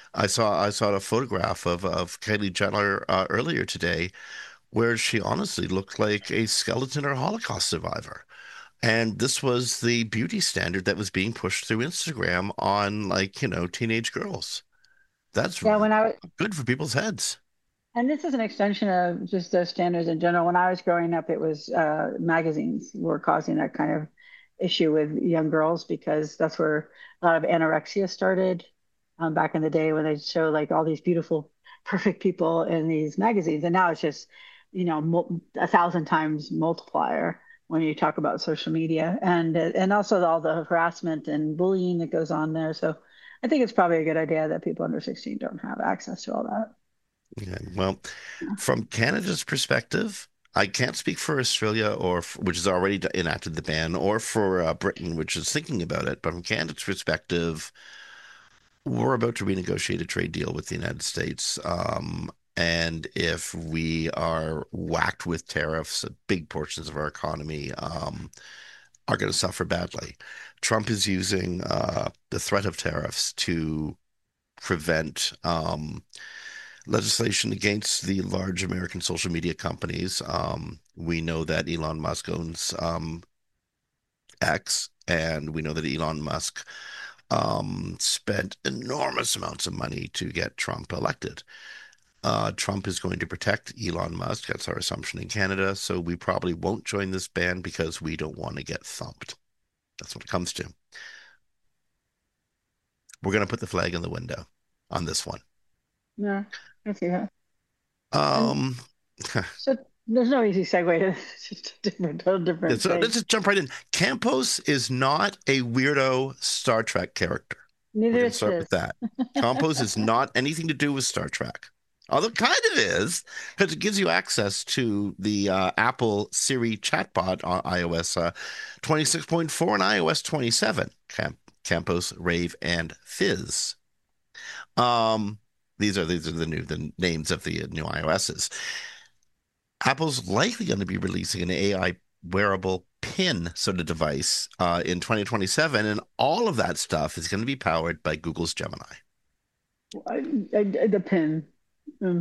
I saw I saw a photograph of of Kylie Jenner uh, earlier today, where she honestly looked like a skeleton or Holocaust survivor. And this was the beauty standard that was being pushed through Instagram on, like, you know, teenage girls. That's Yeah, when I good for people's heads. And this is an extension of just those standards in general. When I was growing up, it was uh, magazines were causing that kind of issue with young girls because that's where a lot of anorexia started um, back in the day when they show like all these beautiful, perfect people in these magazines. And now it's just, you know, mul a thousand times multiplier when you talk about social media and uh, and also all the harassment and bullying that goes on there. So I think it's probably a good idea that people under sixteen don't have access to all that. Yeah, well, from Canada's perspective, I can't speak for Australia or f which has already d- enacted the ban, or for uh, Britain, which is thinking about it. But from Canada's perspective, we're about to renegotiate a trade deal with the United States. Um, and if we are whacked with tariffs, big portions of our economy um, are going to suffer badly. Trump is using uh, the threat of tariffs to prevent um, legislation against the large American social media companies. Um, we know that Elon Musk owns um, X, and we know that Elon Musk um, spent enormous amounts of money to get Trump elected. Uh, Trump is going to protect Elon Musk. That's our assumption in Canada. So we probably won't join this ban because we don't want to get thumped. That's what it comes to. We're going to put the flag in the window on this one. Yeah, I see that. And Um, so there's no easy segue to it's just a different, total different so thing. let's just jump right in. Campos is not a weirdo Star Trek character. We're Neither going to is start with Fizz. that. Campos is not anything to do with Star Trek. Although it kind of is, because it gives you access to the uh, Apple Siri chatbot on iOS uh, twenty-six point four and iOS twenty-seven. Camp Campos, Rave, and Fizz. Um, these are these are the new the names of the new iOSs. Apple's likely going to be releasing an A I wearable pin sort of device uh, in twenty twenty-seven, and all of that stuff is going to be powered by Google's Gemini. I, I, the pin. Mm,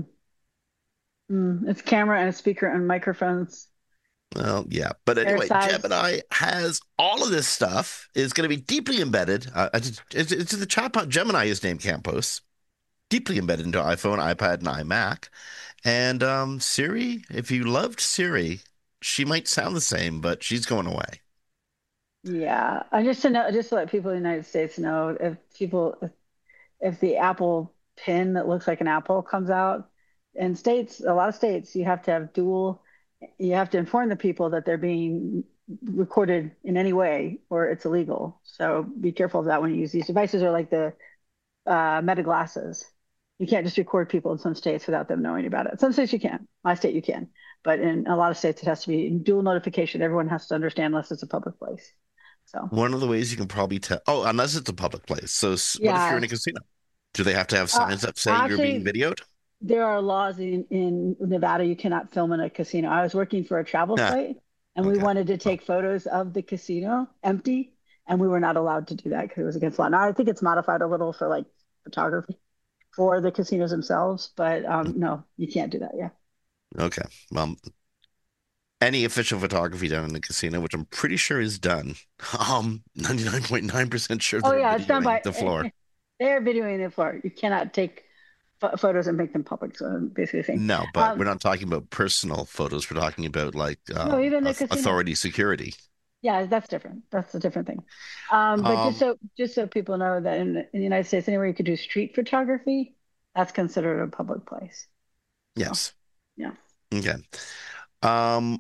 mm. It's camera and a speaker and microphones. Well, yeah, but Hair anyway, size. Gemini has all of this stuff. Is going to be deeply embedded. Uh, it's, it's, it's the chatbot Gemini is named Campos, deeply embedded into iPhone, iPad, and iMac. And um, Siri, if you loved Siri, she might sound the same, but she's going away. Yeah, I just to know, just to let people in the United States know, if people, if, if the Apple pin that looks like an apple comes out, in states, a lot of states, you have to have dual, you have to inform the people that they're being recorded in any way, or it's illegal. So be careful of that when you use these devices, or like the uh, Meta glasses. You can't just record people in some states without them knowing about it. Some states you can. My state you can, but in a lot of states it has to be dual notification. Everyone has to understand unless it's a public place. So One of the ways you can probably tell, oh, unless it's a public place. So, what if you're in yeah, a casino? Do they have to have uh, signs up saying you're being actually, videoed? there are laws in, in Nevada you cannot film in a casino. I was working for a travel Yeah. site and we Okay. wanted to Well, take photos of the casino empty, and we were not allowed to do that because it was against law. Now I think it's modified a little for like photography for the casinos themselves, but um, no, you can't do that. Yeah. okay. Well, any official photography done in the casino, which I'm pretty sure is done. Um, ninety-nine point nine percent sure Oh they're yeah, it's done videoing by the floor. they're videoing the floor. You cannot take ph photos and make them public. So basically, the same. No, but we're Um, not talking about personal photos. We're talking about like no, um, even the casino. authority security. Yeah, that's different. That's a different thing. Um, but just Um, so just so people know that in, in the United States, anywhere you could do street photography, that's considered a public place. So yes. yeah. Okay. Um,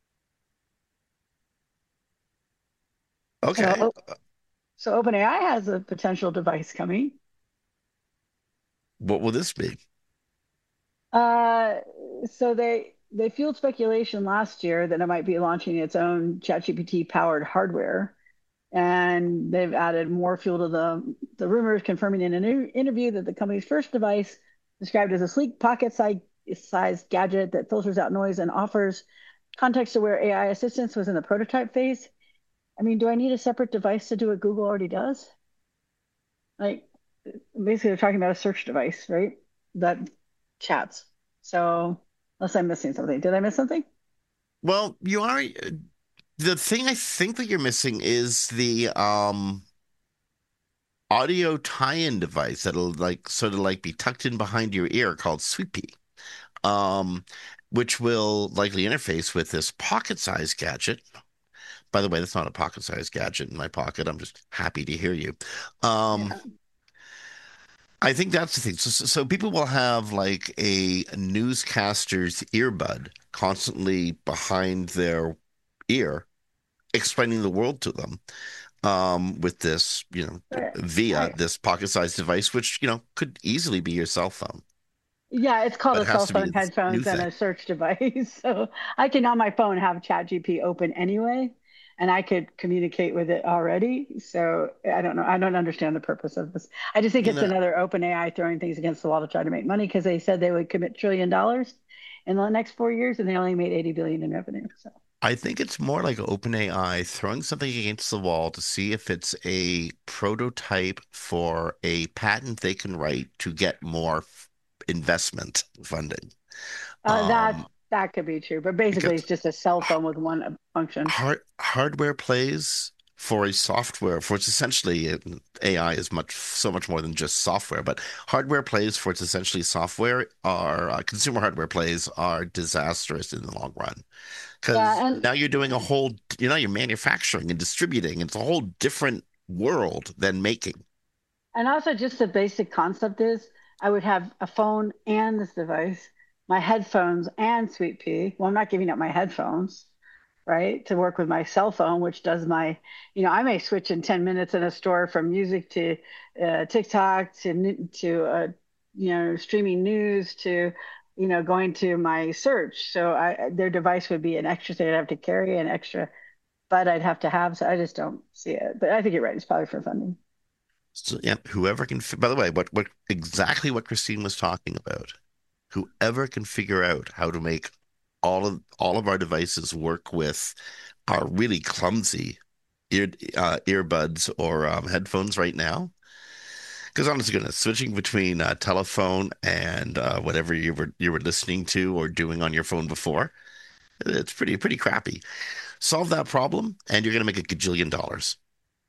So okay. oh, so OpenAI has a potential device coming. What will this be? Uh, so they they fueled speculation last year that it might be launching its own ChatGPT powered hardware, and they've added more fuel to the the rumors, confirming in an inter- interview that the company's first device, described as a sleek pocket-sized gadget that filters out noise and offers context-aware A I assistance, was in the prototype phase. I mean, do I need a separate device to do what Google already does? Like, basically they're talking about a search device, right? That chats. So unless I'm missing something. Did I miss something? Well, you are the thing I think that you're missing is the um audio tie-in device that'll like sort of like be tucked in behind your ear called Sweepy. Um, which will likely interface with this pocket-sized gadget. By the way, that's not a pocket-sized gadget in my pocket. I'm just happy to hear you. Um, Yeah. I think that's the thing. So, so so people will have like a newscaster's earbud constantly behind their ear, explaining the world to them um, with this, you know, But via I, this pocket-sized device, which, you know, could easily be your cell phone, yeah, it's called but a it has cell to be phone, this new headphones, and thing. a search device. So I can on my phone have ChatGPT open anyway, and I could communicate with it already. So I don't know. I don't understand the purpose of this. I just think You it's know, another open A I throwing things against the wall to try to make money because they said they would commit trillion dollars in the next four years, and they only made eighty billion in revenue. So I think it's more like OpenAI throwing something against the wall to see if it's a prototype for a patent they can write to get more f- investment funding. uh, that Um, that could be true, but basically because it's just a cell phone with one function. hard hardware plays for a software for it's essentially uh, A I is much so much more than just software, but hardware plays for its essentially software are uh, consumer hardware plays are disastrous in the long run because Yeah, and now you're doing a whole you know you're manufacturing and distributing. It's a whole different world than making. And also, just the basic concept is I would have a phone and this device, my headphones and Sweet Pea. Well, I'm not giving up my headphones, right, to work with my cell phone, which does my, you know, I may switch in ten minutes in a store from music to uh, TikTok to, to uh, you know, streaming news to, you know, going to my search. So I, their device would be an extra thing I'd have to carry, an extra, but I'd have to have. So I just don't see it. But I think you're right. It's probably for funding. So yeah, whoever can. By the way, what what exactly what Christine was talking about. Whoever can figure out how to make all of all of our devices work with our really clumsy ear uh, earbuds or um, headphones right now. Because honestly, goodness, switching between uh, telephone and uh, whatever you were you were listening to or doing on your phone before, it's pretty pretty crappy. Solve that problem, and you're gonna make a gajillion dollars.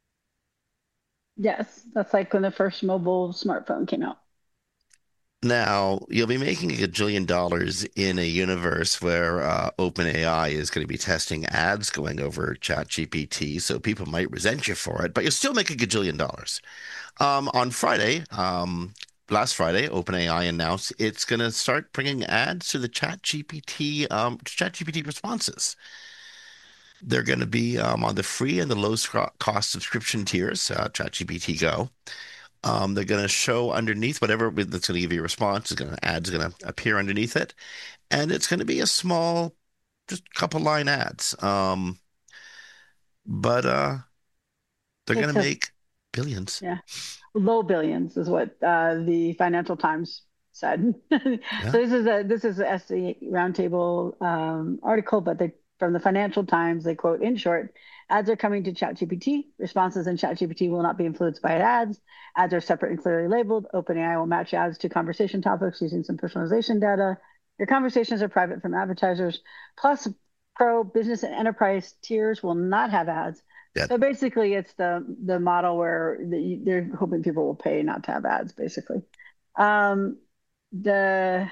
Yes, that's like when the first mobile smartphone came out. Now, you'll be making a gajillion dollars in a universe where uh, OpenAI is going to be testing ads going over ChatGPT, so people might resent you for it, but you'll still make a gajillion dollars. Um, on Friday, um, last Friday, OpenAI announced it's going to start bringing ads to the ChatGPT, um, to ChatGPT responses. They're going to be um, on the free and the low cost subscription tiers, uh, ChatGPT Go. Um, they're going to show underneath whatever that's going to give you a response is going to ads going to appear underneath it, and it's going to be a small, just couple line ads. Um, but uh, they're going It to says, make billions. yeah, low billions is what uh, the Financial Times said. Yeah, So this is a this is a S C Roundtable um, article, but they from the Financial Times they quote in short, ads are coming to ChatGPT. Responses in ChatGPT will not be influenced by ads. Ads are separate and clearly labeled. OpenAI will match ads to conversation topics using some personalization data. Your conversations are private from advertisers. Plus, Pro, Business, and Enterprise tiers will not have ads. yeah. So basically, it's the the model where the, they're hoping people will pay not to have ads, basically. Um, the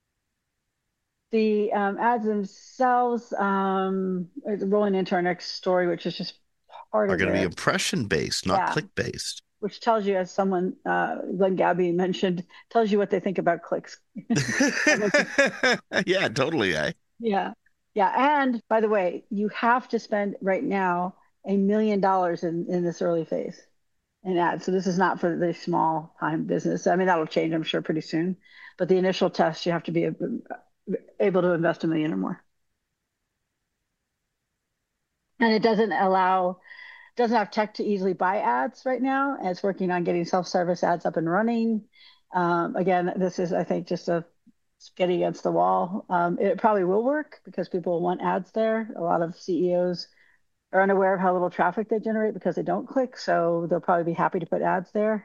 the um, ads themselves um, is rolling into our next story, which is just part Are of going to be it. impression based, not Yeah, click based. which tells you, as someone uh, Glenn Gabby mentioned, tells you what they think about clicks. Yeah, totally. Eh? Yeah, yeah. And by the way, you have to spend right now a million dollars in in this early phase in ads. So this is not for the small time business. I mean, that'll change, I'm sure, pretty soon. But the initial test, you have to be able to invest a million or more. And it doesn't allow, doesn't have tech to easily buy ads right now. And it's working on getting self-service ads up and running. Um, again, this is, I think, just a getting against the wall. Um, it probably will work because people want ads there. A lot of C E Os are unaware of how little traffic they generate because they don't click. So they'll probably be happy to put ads there.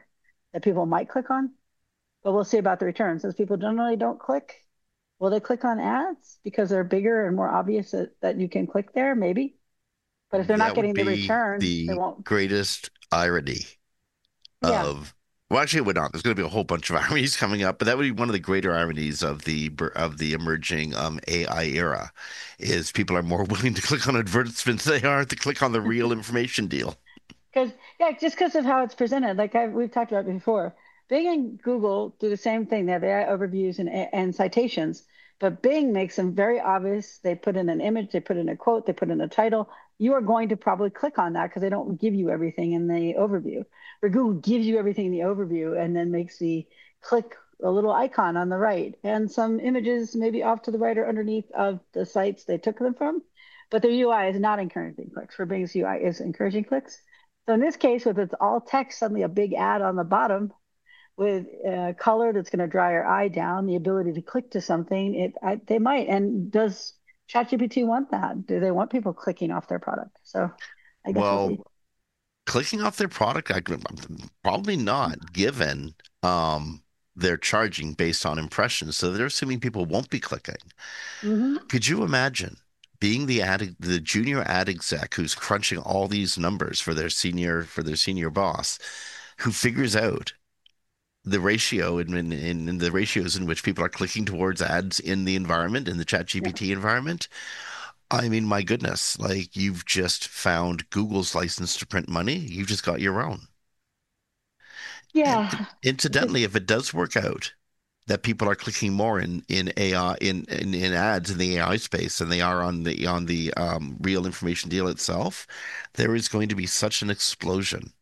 that people might click on, but we'll see about the returns. Since people generally don't click, will they click on ads because they're bigger and more obvious that, that you can click there? Maybe. But if they're not That would getting the be return, they the won't. greatest irony Yeah. of, well, actually, it would not. There's going to be a whole bunch of ironies coming up, but that would be one of the greater ironies of the of the emerging um, A I era, is people are more willing to click on advertisements than they are to click on the real information deal. Because yeah, just because of how it's presented, like I, we've talked about before, Bing and Google do the same thing. They have A I overviews and, and citations, but Bing makes them very obvious. They put in an image, they put in a quote, they put in a title. You are going to probably click on that because they don't give you everything in the overview. Where Google gives you everything in the overview and then makes the click a little icon on the right and some images maybe off to the right or underneath of the sites they took them from. But their U I is not encouraging clicks. For Bing's U I is encouraging clicks. So in this case, with it's all text, suddenly a big ad on the bottom with uh, color that's going to dry your eye down, the ability to click to something, it I, they might. And does ChatGPT want that? Do they want people clicking off their product? So I guess we'll Well, see. clicking off their product, I could, probably not, given um, they're charging based on impressions. So they're assuming people won't be clicking. Hmm. Could you imagine being the ad, the junior ad exec who's crunching all these numbers for their senior for their senior boss, who figures out the ratio in, in, in the ratios in which people are clicking towards ads in the environment, in the Yeah. ChatGPT environment? I mean, my goodness, like you've just found Google's license to print money. You've just got your own. And Yeah. incidentally, if it does work out that people are clicking more in in A I in, in in ads in the A I space than they are on the on the um, real information deal itself, there is going to be such an explosion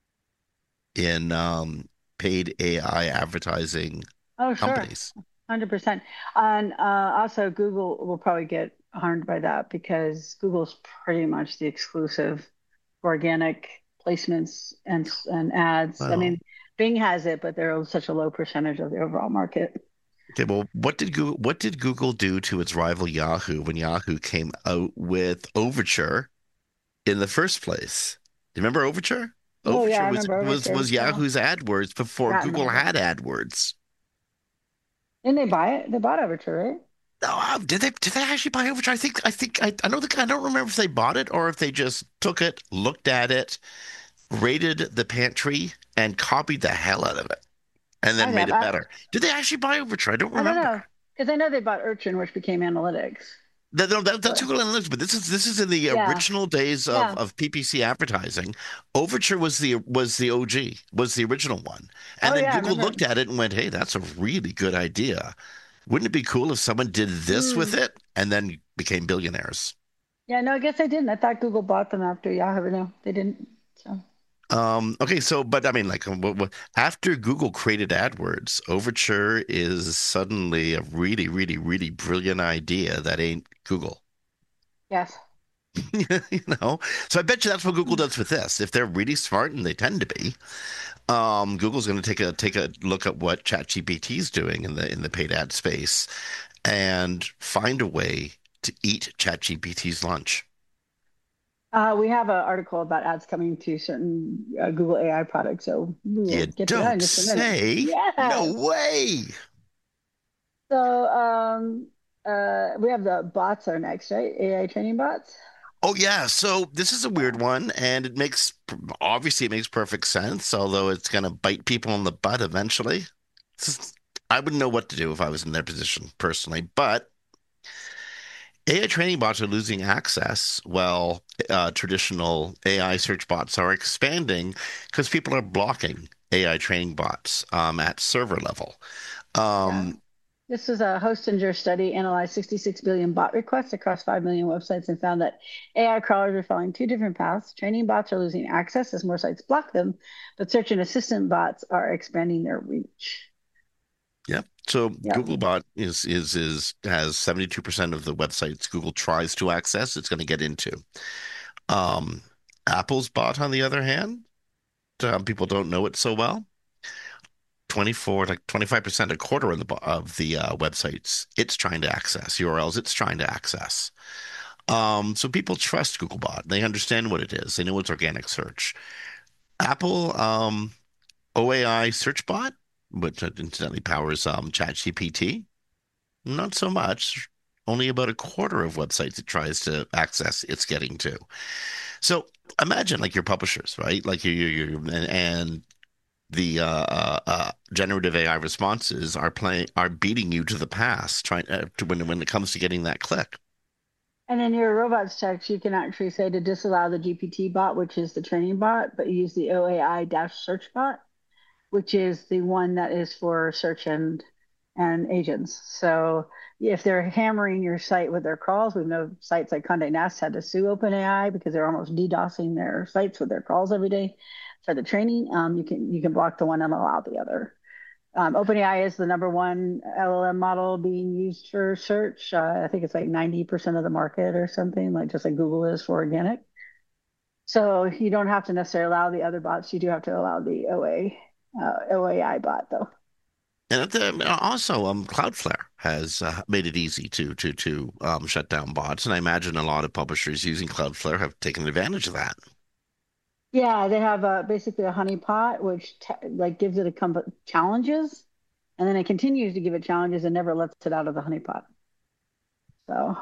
in um, paid A I advertising Oh, sure. companies. one hundred percent. And uh, also, Google will probably get harmed by that because Google's pretty much the exclusive organic placements and and ads. I Well, mean, Bing has it, but they're such a low percentage of the overall market. okay, well, what did Google what did Google do to its rival Yahoo when Yahoo came out with Overture in the first place? Do you remember Overture? Oh yeah, Overture I was remember was Overture. was Yeah, Yahoo's AdWords before forgotten Google about it. had AdWords. Didn't they buy it? They bought Overture, right? No, uh, did they did they actually buy Overture? I think I think I, I don't think I don't remember if they bought it or if they just took it, looked at it, raided the pantry, and copied the hell out of it, and then Might made have. it I, better. Did they actually buy Overture? I don't I don't remember. know because I know they bought Urchin, which became Analytics. That, no, that, that's But Google Analytics, but this is this is in the yeah, original days of, yeah. of P P C advertising. Overture was the was the O G, was the original one. Oh And then yeah, I Google remember. looked at it and went, "Hey, that's a really good idea. Wouldn't it be cool if someone did this with Mm. it?" And then became billionaires. Yeah, no, I guess they didn't. I thought Google bought them after Yahoo. No, they didn't. So Um, okay, so but I mean, like, um, what, what, after Google created AdWords, Overture is suddenly a really, really, really brilliant idea that ain't Google. yes. You know, so I bet you that's what Google does with this. If they're really smart, and they tend to be, um, Google's going to take a take a look at what ChatGPT is doing in the in the paid ad space and find a way to eat ChatGPT's lunch. Uh, we have an article about ads coming to certain uh, Google A I products, so we will You get to that in don't just a minute. say. No Yes. way. So um, uh, we have the bots are next, right? A I training bots. Oh yeah, so this is a Yeah. weird one, and it makes obviously it makes perfect sense, although it's going to bite people in the butt eventually. This is- I wouldn't know what to do if I was in their position personally, but A I training bots are losing access while uh, traditional A I search bots are expanding because people are blocking A I training bots um, at server level. Yeah. Um, This was a Hostinger study analyzed sixty-six billion bot requests across five million websites and found that A I crawlers are following two different paths. Training bots are losing access as more sites block them, but search and assistant bots are expanding their reach. yeah. So Yep. Googlebot is is is has seventy-two percent of the websites Google tries to access, it's going to get into. Um, Apple's bot, on the other hand, um, people don't know it so well. twenty-four, like twenty-five percent, a quarter of the of the uh, websites it's trying to access, U R Ls it's trying to access. Um, so people trust Googlebot. They understand what it is. They know it's organic search. Apple, um, O A I search bot, which incidentally powers um, ChatGPT, not so much. Only about a quarter of websites it tries to access, it's getting to. So imagine like your publishers, right? Like you, you, you, and, and the uh, uh, uh, generative A I responses are playing are beating you to the past, trying uh, to when when it comes to getting that click. And in your robots text, you can actually say to disallow the G P T bot, which is the training bot, but use the O A I dash search bot, which is the one that is for search and and agents. So if they're hammering your site with their crawls, we know sites like Condé Nast had to sue OpenAI because they're almost DDoSing their sites with their crawls every day for the training. Um, you can you can block the one and allow the other. Um, OpenAI is the number one L L M model being used for search. Uh, I think it's like ninety percent of the market or something, like just like Google is for organic. So you don't have to necessarily allow the other bots. You do have to allow the O A, uh, O A I bot though. And the, also, um, Cloudflare has uh, made it easy to to to um, shut down bots, and I imagine a lot of publishers using Cloudflare have taken advantage of that. Yeah, they have uh, basically a honeypot, which t like gives it a couple challenges, and then it continues to give it challenges and never lets it out of the honeypot. So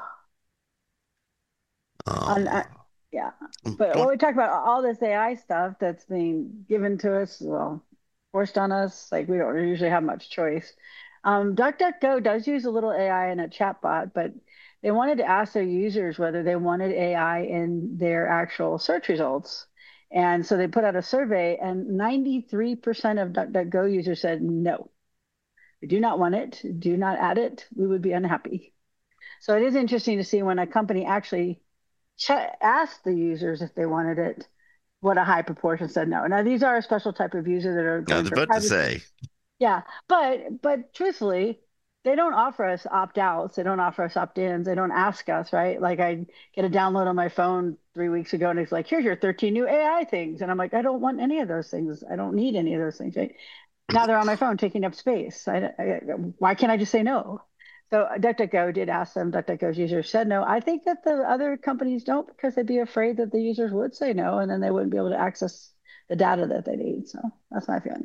on Um, uh, yeah, but when well, we talk about all this A I stuff that's being given to us, well, forced on us, like we don't usually have much choice. Um, DuckDuckGo does use a little A I in a chatbot, but they wanted to ask their users whether they wanted A I in their actual search results. And so they put out a survey, and ninety-three percent of DuckDuckGo users said no, we do not want it, do not add it, we would be unhappy. So it is interesting to see when a company actually ch- asked the users if they wanted it, what a high proportion said no. Now these are a special type of user that are I going was for about to privacy. say, Yeah, but but truthfully, they don't offer us opt-outs. They don't offer us opt-ins. They don't ask us, right? Like I get a download on my phone three weeks ago, and it's like, here's your thirteen new A I things, and I'm like, I don't want any of those things. I don't need any of those things, right? Now they're on my phone taking up space. I, I, why can't I just say no? So DuckDuckGo did ask them. DuckDuckGo's users said no. I think that the other companies don't because they'd be afraid that the users would say no, and then they wouldn't be able to access the data that they need. So that's my feeling.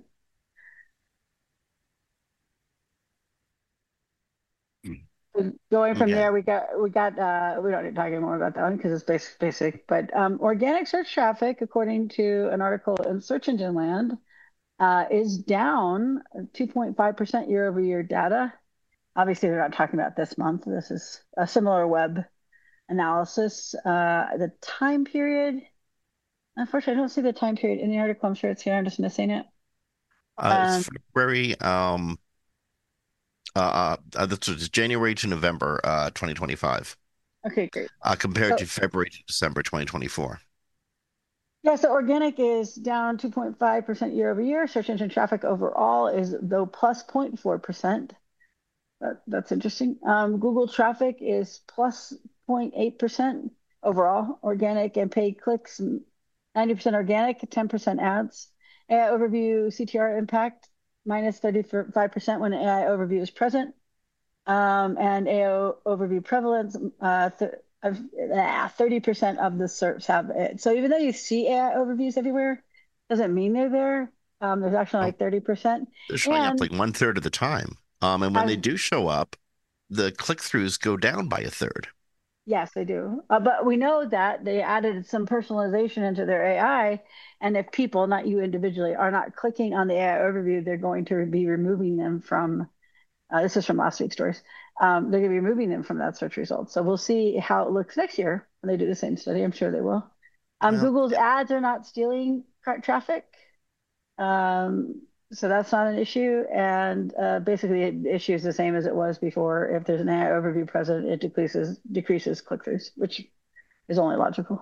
Going from yeah, there, we got we got uh, we don't need to talk anymore about that one because it's basic, basic. But um, organic search traffic, according to an article in Search Engine Land, uh, is down two point five percent year over year data. Obviously, they're not talking about this month. This is a similar web analysis. Uh, the time period, unfortunately, I don't see the time period in the article. I'm sure it's here. I'm just missing it. uh, it's Um, February. Um, uh, uh, that's it's January to November, uh, twenty twenty-five, okay, great. uh, compared So to February to December twenty twenty-four. yeah, so organic is down two point five percent year over year. Search engine traffic overall is though plus zero point four percent. That, that's interesting. Um, Google traffic is plus zero point eight percent overall. Organic and paid clicks, ninety percent organic, ten percent ads. A I overview C T R impact minus thirty-five percent when A I overview is present. Um, and A I overview prevalence, uh, th- of, ah, thirty percent of the SERPs have it. So even though you see A I overviews everywhere, doesn't mean they're there. Um, there's actually Oh, like thirty percent. they're showing up And like one third of the time. Um, and when they I've do show up, the click-throughs go down by a third. Yes, they do. Uh, but we know that they added some personalization into their A I. And if people, not you individually, are not clicking on the A I overview, they're going to be removing them from, uh, this is from last week's stories. Um, they're going to be removing them from that search result. So we'll see how it looks next year when they do the same study. I'm sure they will. Um, Well, Google's ads are not stealing traffic. Um, so that's not an issue. And uh, basically, the issue is the same as it was before. If there's an A I overview present, it decreases decreases click-throughs, which is only logical.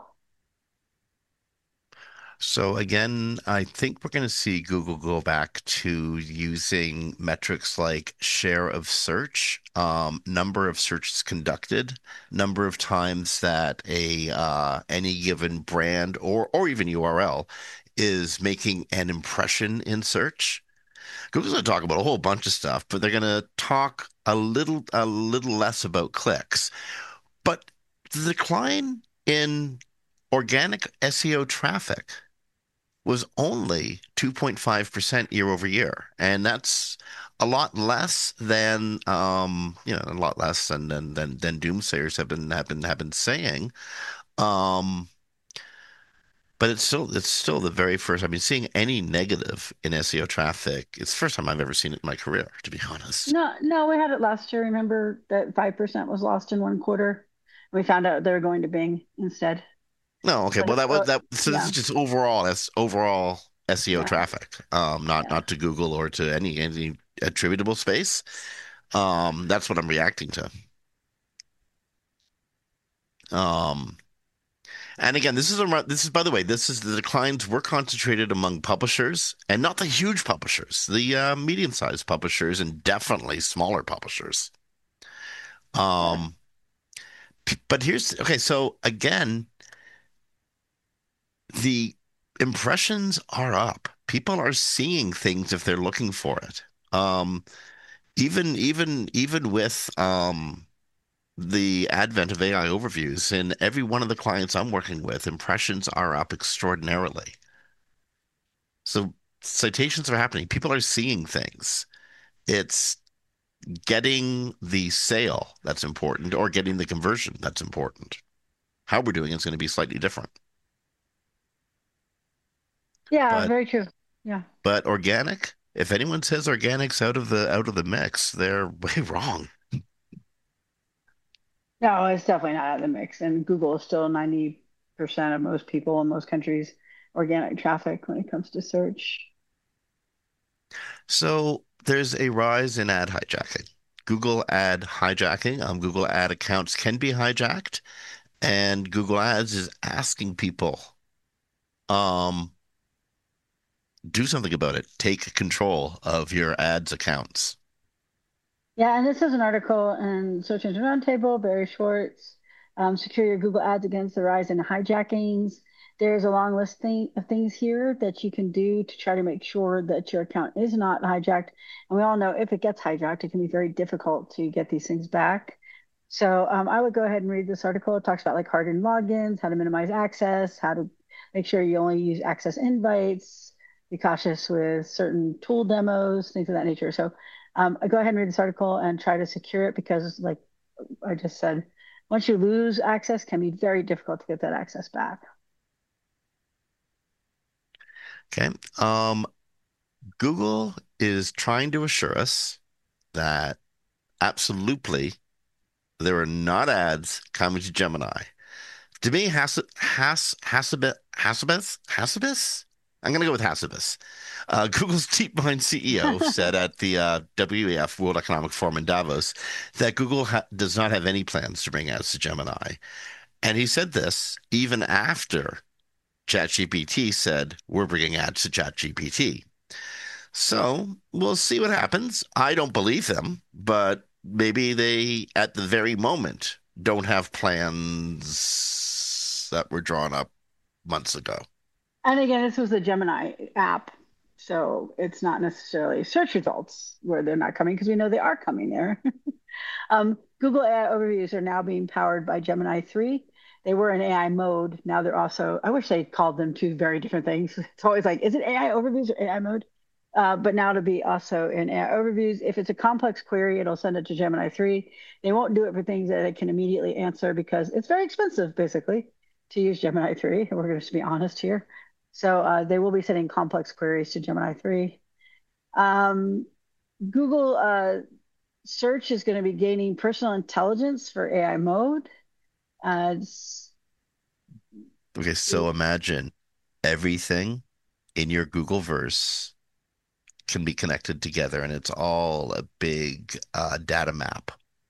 so again, I think we're going to see Google go back to using metrics like share of search, um, number of searches conducted, number of times that a uh, any given brand or or even U R L is making an impression in search. Google's going to talk about a whole bunch of stuff, but they're going to talk a little a little less about clicks. But the decline in organic S E O traffic was only two point five percent year over year. And that's a lot less than um, you know, a lot less than than than, than doomsayers have been have been have been saying. Um, but it's still it's still the very first. I mean, seeing any negative in S E O traffic, it's the first time I've ever seen it in my career, to be honest. No, no, we had it last year. Remember that five percent was lost in one quarter. We found out they were going to Bing instead. No, okay. But Well, it, that was uh, that. So this is yeah, just overall. That's overall S E O yeah, traffic. Um, not yeah. not to Google or to any any attributable space. Um, that's what I'm reacting to. Um, and again, this is a this is by the way, this is the declines were concentrated among publishers and not the huge publishers, the uh, medium-sized publishers and definitely smaller publishers. Sure. Um, p- but here's okay. So again, the impressions are up. People are seeing things if they're looking for it. Um, even even even with um, the advent of A I overviews in every one of the clients I'm working with, impressions are up extraordinarily. So citations are happening. People are seeing things. It's getting the sale that's important or getting the conversion that's important. How we're doing is going to be slightly different. Yeah, But very true. Yeah. but organic, if anyone says organic's out of the out of the mix, they're way wrong. No, it's definitely not out of the mix. And Google is still ninety percent of most people in most countries organic traffic when it comes to search. So there's a rise in ad hijacking. Google ad hijacking. Um, Google ad accounts can be hijacked, and Google Ads is asking people, um, do something about it. Take control of your ads accounts. Yeah, and this is an article in Search Engine Roundtable, Barry Schwartz. Um, secure your Google Ads against the rise in hijackings. There's a long list thing, of things here that you can do to try to make sure that your account is not hijacked. And we all know if it gets hijacked, it can be very difficult to get these things back. So um, I would go ahead and read this article. It talks about like hardened logins, how to minimize access, how to make sure you only use access invites, be cautious with certain tool demos, things of that nature. So um, go ahead and read this article and try to secure it because, like I just said, once you lose access, it can be very difficult to get that access back. Okay. Um, Google is trying to assure us that absolutely there are not ads coming to Gemini. To me, Has Has Hassabis Hassabis Hassabis. I'm going to go with Hassabis. Uh, Google's DeepMind C E O said at the uh, W E F World Economic Forum in Davos that Google ha does not have any plans to bring ads to Gemini. And he said this even after ChatGPT said, we're bringing ads to ChatGPT. So we'll see what happens. I don't believe them, but maybe they, at the very moment, don't have plans that were drawn up months ago. And again, this was the Gemini app. So it's not necessarily search results where they're not coming because we know they are coming there. Um, Google A I overviews are now being powered by Gemini three. They were in A I mode. Now they're also, I wish they called them two very different things. It's always like, is it A I overviews or A I mode? Uh, but now to be also in A I overviews. If it's a complex query, it'll send it to Gemini three. They won't do it for things that it can immediately answer because it's very expensive, basically, to use Gemini three. We're going to be honest here. So uh, they will be sending complex queries to Gemini three. Um, Google uh, search is going to be gaining personal intelligence for A I mode. Uh, Okay, so imagine everything in your Google verse can be connected together, and it's all a big uh, data map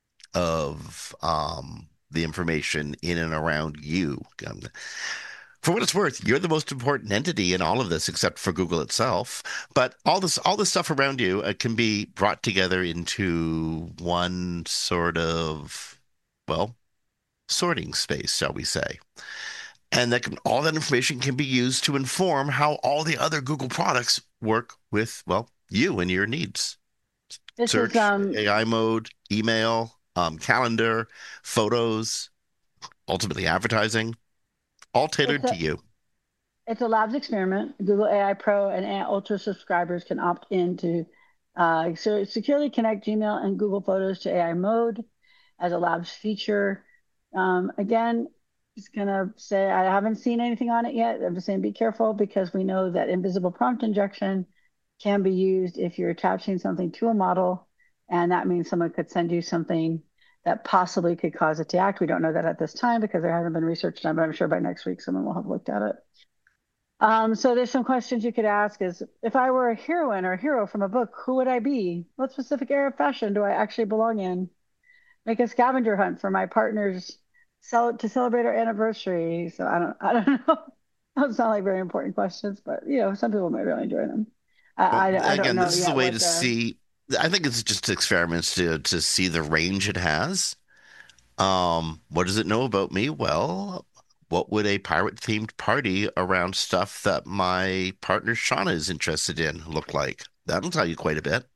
of um, the information in and around you. Um, for what it's worth, you're the most important entity in all of this, except for Google itself. But all this, all this stuff around you uh, can be brought together into one sort of, well, sorting space, shall we say? And that can, all that information can be used to inform how all the other Google products work with, well, you and your needs. this is Search, um, A I mode, email, um, calendar, photos, ultimately advertising, all it's tailored to a, you. It's a Labs experiment. Google A I Pro and A I Ultra subscribers can opt in to uh, so securely connect Gmail and Google Photos to A I mode as a Labs feature. Um, again, just gonna say I haven't seen anything on it yet. I'm just saying be careful because we know that invisible prompt injection can be used if you're attaching something to a model, and that means someone could send you something that possibly could cause it to act. We don't know that at this time because there hasn't been research done, but I'm sure by next week someone will have looked at it. Um, so there's some questions you could ask is if I were a heroine or a hero from a book, who would I be? What specific era of fashion do I actually belong in? Make a scavenger hunt for my partner's sell to celebrate our anniversary. So I don't I don't know. Those sound like very important questions, but you know, some people might really enjoy them. I Well, I, I don't again, know this is a yet way what to the see. I think it's just experiments to to see the range it has. Um, what does it know about me? Well, what would a pirate themed party around stuff that my partner Shauna is interested in look like? That'll tell you quite a bit.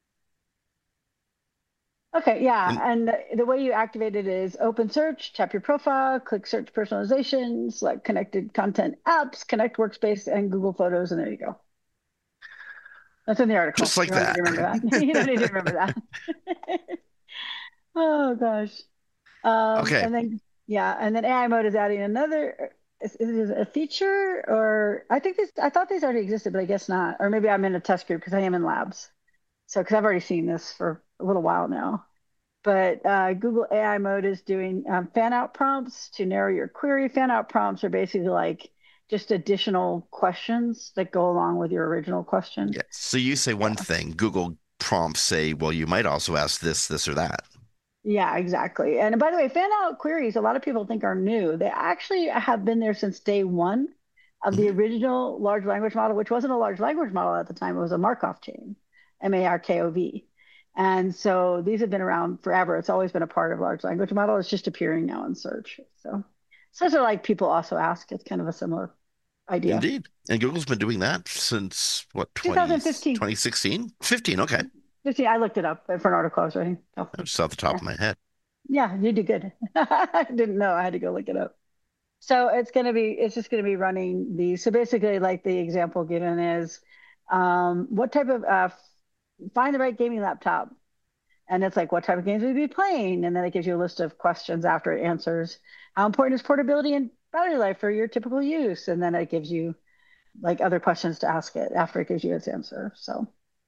Okay, yeah, And and the, the way you activate it is open search, tap your profile, click search personalization, select connected content apps, connect workspace, and Google Photos, and there you go. That's in the just article. like You don't need that. to remember that. You don't need to remember that. Oh gosh. Um, Okay. and then yeah, and then A I mode is adding another is, is it a feature or I think this I thought these already existed, but I guess not. Or maybe I'm in a test group because I am in labs. So because I've already seen this for a little while now. But uh, Google A I mode is doing um, fan out prompts to narrow your query. Fan out prompts are basically like just additional questions that go along with your original question. Yes. So you say one Yeah. thing, Google prompts say, well, you might also ask this, this, or that. Yeah, exactly. And by the way, fan out queries, a lot of people think are new. They actually have been there since day one of the Mhm. original large language model, which wasn't a large language model at the time. It was a Markov chain, M A R K O V. And so these have been around forever. It's always been a part of large language model. It's just appearing now in search. So, such a like people also ask. It's kind of a similar idea. Indeed. And Google's been doing that since what, twenty, twenty fifteen. twenty sixteen? fifteen. Okay. fifteen. I looked it up for an article I was writing. So, Just off the top yeah. of my head. Yeah, you did good. I didn't know. I had to go look it up. So it's going to be, it's just going to be running these. So basically, like the example given is, um, what type of, uh, find the right gaming laptop. And it's like, what type of games will you be playing? And then it gives you a list of questions after it answers. How important is portability and battery life for your typical use? And then it gives you like other questions to ask it after it gives you its answer. So,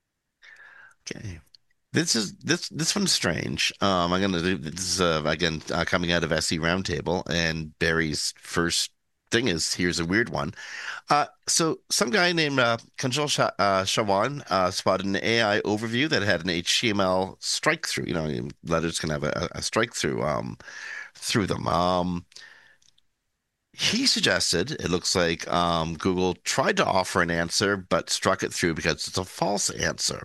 Okay. This is this this one's strange. Um, I'm gonna do this is uh, again uh, coming out of S E Roundtable, and Barry's first thing is here's a weird one. Uh, so some guy named uh, Kanjal Sha uh, Shawan uh, spotted an A I overview that had an H T M L strike through. You know, letters can have a, a strike through um through them. Um, he suggested it looks like um Google tried to offer an answer but struck it through because it's a false answer.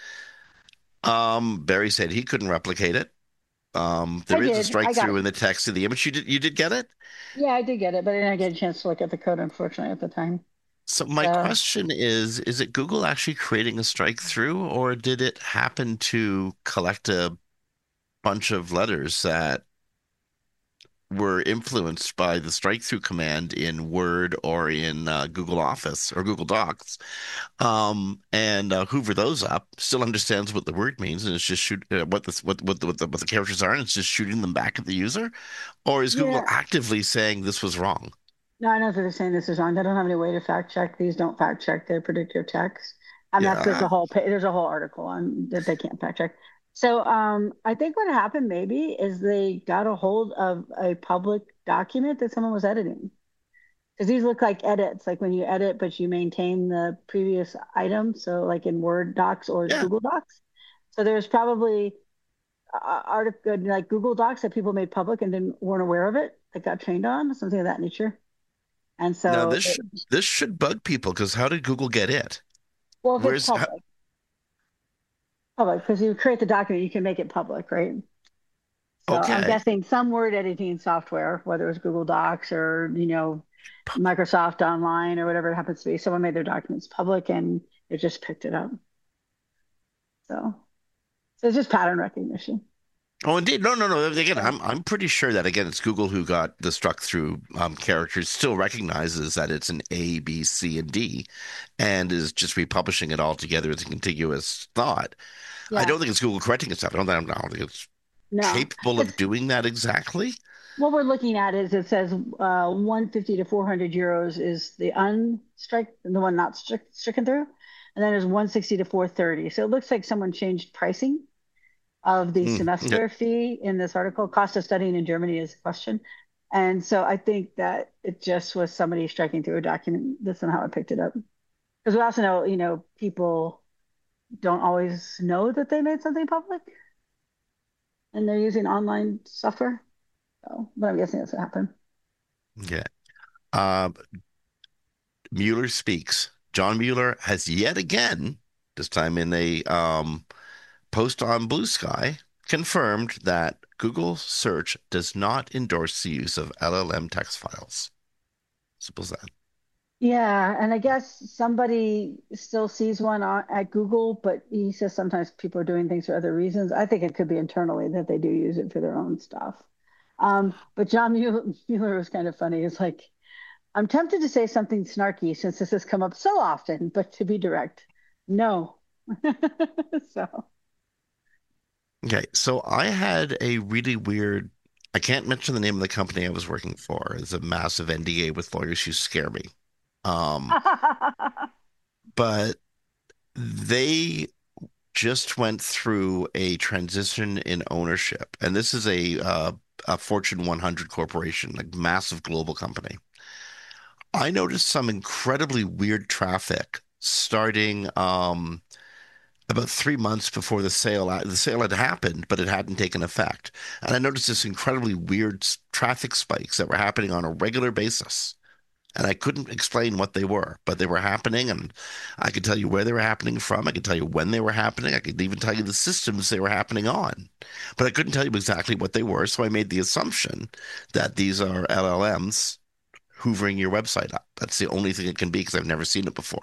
Um, Barry said he couldn't replicate it. Um, I there is a did. strike I got, through in the text of the image. You did you did get it? yeah, I did get it, but I didn't get a chance to look at the code, unfortunately, at the time. So my So, question is, is it Google actually creating a strike through, or did it happen to collect a bunch of letters that were influenced by the strike through command in Word or in uh, Google Office or Google Docs, um, and uh, hoover those up, still understands what the word means, and it's just shoot uh, what the what what the, what the what the characters are, and it's just shooting them back at the user? Or is Google yeah. actively saying this was wrong? No, I know that they're saying this is wrong. They don't have any way to fact check these. Don't fact check their predictive text. And that's there's Yeah. a whole pa- there's a whole article on that they can't fact check. So um, I think what happened maybe is they got a hold of a public document that someone was editing. Because these look like edits, like when you edit, but you maintain the previous item. So like in Word Docs or Yeah. Google Docs. So there's probably uh, article like Google Docs that people made public and didn't weren't aware of it, that got trained on, something of that nature. And Now so this it, should this should bug people because how did Google get it? well, if it's Where's how, public, public, because you create the document, you can make it public, right? So I'm okay. guessing some word editing software, whether it was Google Docs or, you know, Microsoft Online or whatever it happens to be, someone made their documents public and it just picked it up. So, so it's just pattern recognition. Oh, indeed. No, no, no. Again, Yeah. I'm I'm pretty sure that again it's Google who got the struck through um, characters still recognizes that it's an A, B, C, and D, and is just republishing it all together as a contiguous thought. I Yeah. don't think it's Google correcting itself. I don't, I don't think it's No. capable of It's doing that exactly. what we're looking at is it says uh, one hundred fifty to four hundred euros is the unstrike, the one not strick, stricken through, and then there's one hundred sixty to four hundred thirty. So it looks like someone changed pricing of the Mm, okay. semester fee in this article. Cost of studying in Germany is a question. And so I think that it just was somebody striking through a document. That's not how I picked it up. Because we also know, you know, people don't always know that they made something public and they're using online software. So, but I'm guessing that's what happened. Okay. Uh, Mueller speaks. John Mueller has yet again, this time in a um, post on Blue Sky, confirmed that Google search does not endorse the use of L L M text files. Simple as that. Yeah, and I guess somebody still sees one on, at Google, but he says sometimes people are doing things for other reasons. I think it could be internally that they do use it for their own stuff. Um, but John Mueller, Mueller was kind of funny. It's like, I'm tempted to say something snarky since this has come up so often, but to be direct, no. So, Okay, so I had a really weird, I can't mention the name of the company I was working for. It's a massive N D A with lawyers who scare me. Um, but they just went through a transition in ownership, and this is a uh, a Fortune one hundred corporation, like massive global company. I noticed some incredibly weird traffic starting um, about three months before the sale. The sale had happened, but it hadn't taken effect, and I noticed this incredibly weird s- traffic spikes that were happening on a regular basis. And I couldn't explain what they were, but they were happening, and I could tell you where they were happening from. I could tell you when they were happening. I could even tell you the systems they were happening on, but I couldn't tell you exactly what they were. So I made the assumption that these are L L Ms hoovering your website up. That's the only thing it can be because I've never seen it before.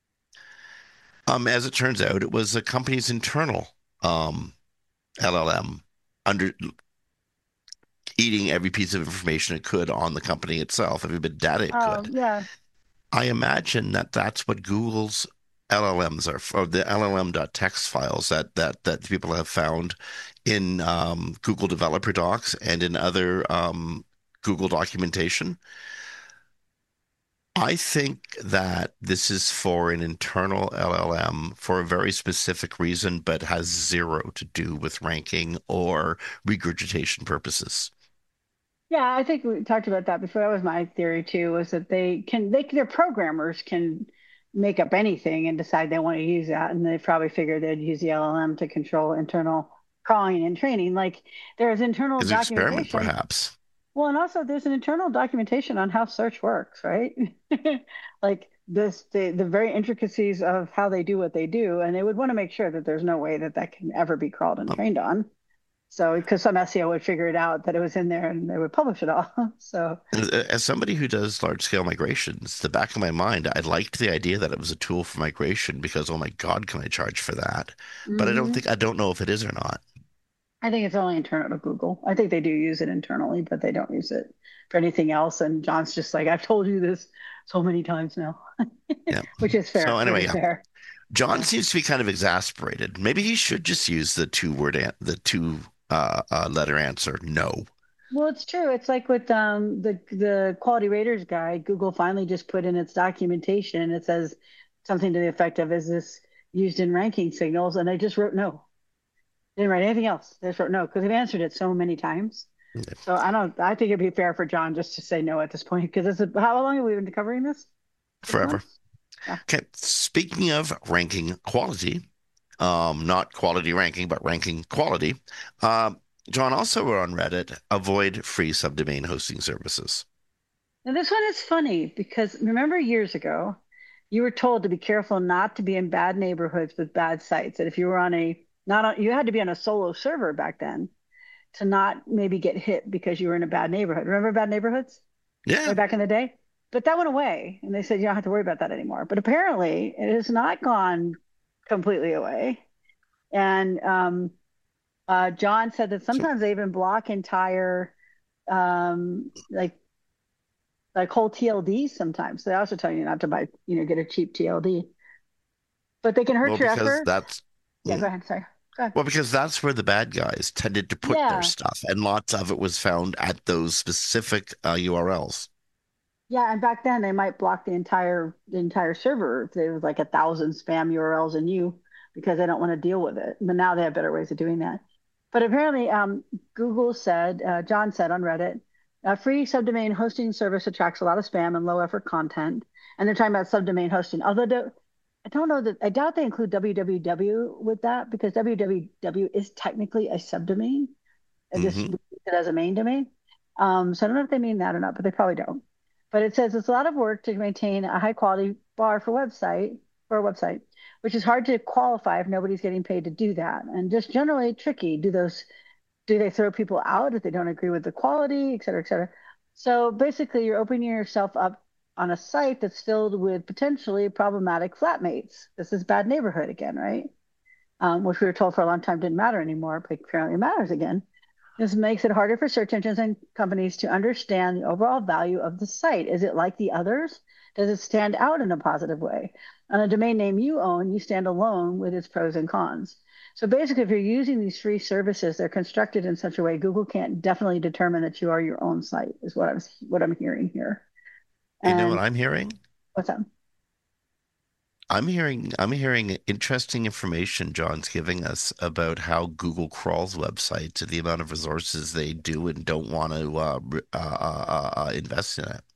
Um, as it turns out, it was a company's internal um, L L M under eating every piece of information it could on the company itself, every bit of data it oh, could. yeah. I imagine that that's what Google's L L Ms are, or the L L M.txt files that that that people have found in um, Google Developer Docs and in other um, Google documentation. I think that this is for an internal L L M for a very specific reason, but has zero to do with ranking or regurgitation purposes. Yeah, I think we talked about that before. That was my theory too, was that they can they their programmers can make up anything and decide they want to use that. And they probably figured they'd use the L L M to control internal crawling and training. Like there's internal Is an experiment, documentation. perhaps. Well, and also there's an internal documentation on how search works, right? Like this the the very intricacies of how they do what they do, and they would want to make sure that there's no way that that can ever be crawled and trained on. So, because some S E O would figure it out that it was in there and they would publish it all. So, As as somebody who does large scale migrations, the back of my mind, I liked the idea that it was a tool for migration because, oh my God, can I charge for that? But I don't mhm. think, I don't know if it is or not. I think it's only internal to Google. I think they do use it internally, but they don't use it for anything else. And John's just like, I've told you this so many times now, Yeah. which is So fair, anyway, very yeah. fair. John Yeah. seems to be kind of exasperated. Maybe he should just use the two word, an the two uh, uh, letter answer, no. Well, it's true. It's like with um, the the quality raters guide, Google finally just put in its documentation. It says something to the effect of, "Is this used in ranking signals?" And they just wrote no. They didn't write anything else. They just wrote no because they've answered it so many times. So I don't. I think it'd be fair for John just to say no at this point because this is how long have we been covering this? Six Forever. months. Yeah. Okay. Speaking of ranking quality, um, not quality ranking, but ranking quality, um, John also wrote on Reddit, avoid free subdomain hosting services. Now this one is funny because remember years ago, you were told to be careful not to be in bad neighborhoods with bad sites. That if you were on a not on, you had to be on a solo server back then to not maybe get hit because you were in a bad neighborhood. Remember bad neighborhoods way Yeah, back in the day? But that went away, and they said you don't have to worry about that anymore. But apparently, it has not gone completely away. And um, Uh, John said that So, sometimes they even block entire um, like like whole T L Ds sometimes. They also tell you not to buy, you know, get a cheap T L D, but they can well, hurt your because efforts. that's Yeah, mm, go ahead. Sorry. Go ahead. well, because that's where the bad guys tended to put their Yeah. stuff, and lots of it was found at those specific uh, U R Ls. Yeah, and back then they might block the entire the entire server if there was like a thousand spam U R Ls in you because they don't want to deal with it. But now they have better ways of doing that. But apparently, um, Google said, uh, John said on Reddit, a free subdomain hosting service attracts a lot of spam and low effort content. And they're talking about subdomain hosting. Although the, I don't know that I doubt they include w w w with that because w w w is technically a subdomain and just Hmm. use it as a main domain. Um, so I don't know if they mean that or not, but they probably don't. But it says it's a lot of work to maintain a high quality bar for website for a website, which is hard to qualify if nobody's getting paid to do that, and just generally tricky. Do those do they throw people out if they don't agree with the quality, et cetera, et cetera? So basically, you're opening yourself up on a site that's filled with potentially problematic flatmates. This is bad neighborhood again, right? Um, which we were told for a long time didn't matter anymore, but apparently it matters again. This makes it harder for search engines and companies to understand the overall value of the site. Is it like the others? Does it stand out in a positive way? On a domain name you own, you stand alone with its pros and cons. So basically, if you're using these free services, they're constructed in such a way Google can't definitely determine that you are your own site, is what I'm what I'm hearing here. You know what And I'm hearing? what's that? I'm hearing I'm hearing interesting information John's giving us about how Google crawls websites and the amount of resources they do and don't want to uh, uh, uh, uh, invest in it.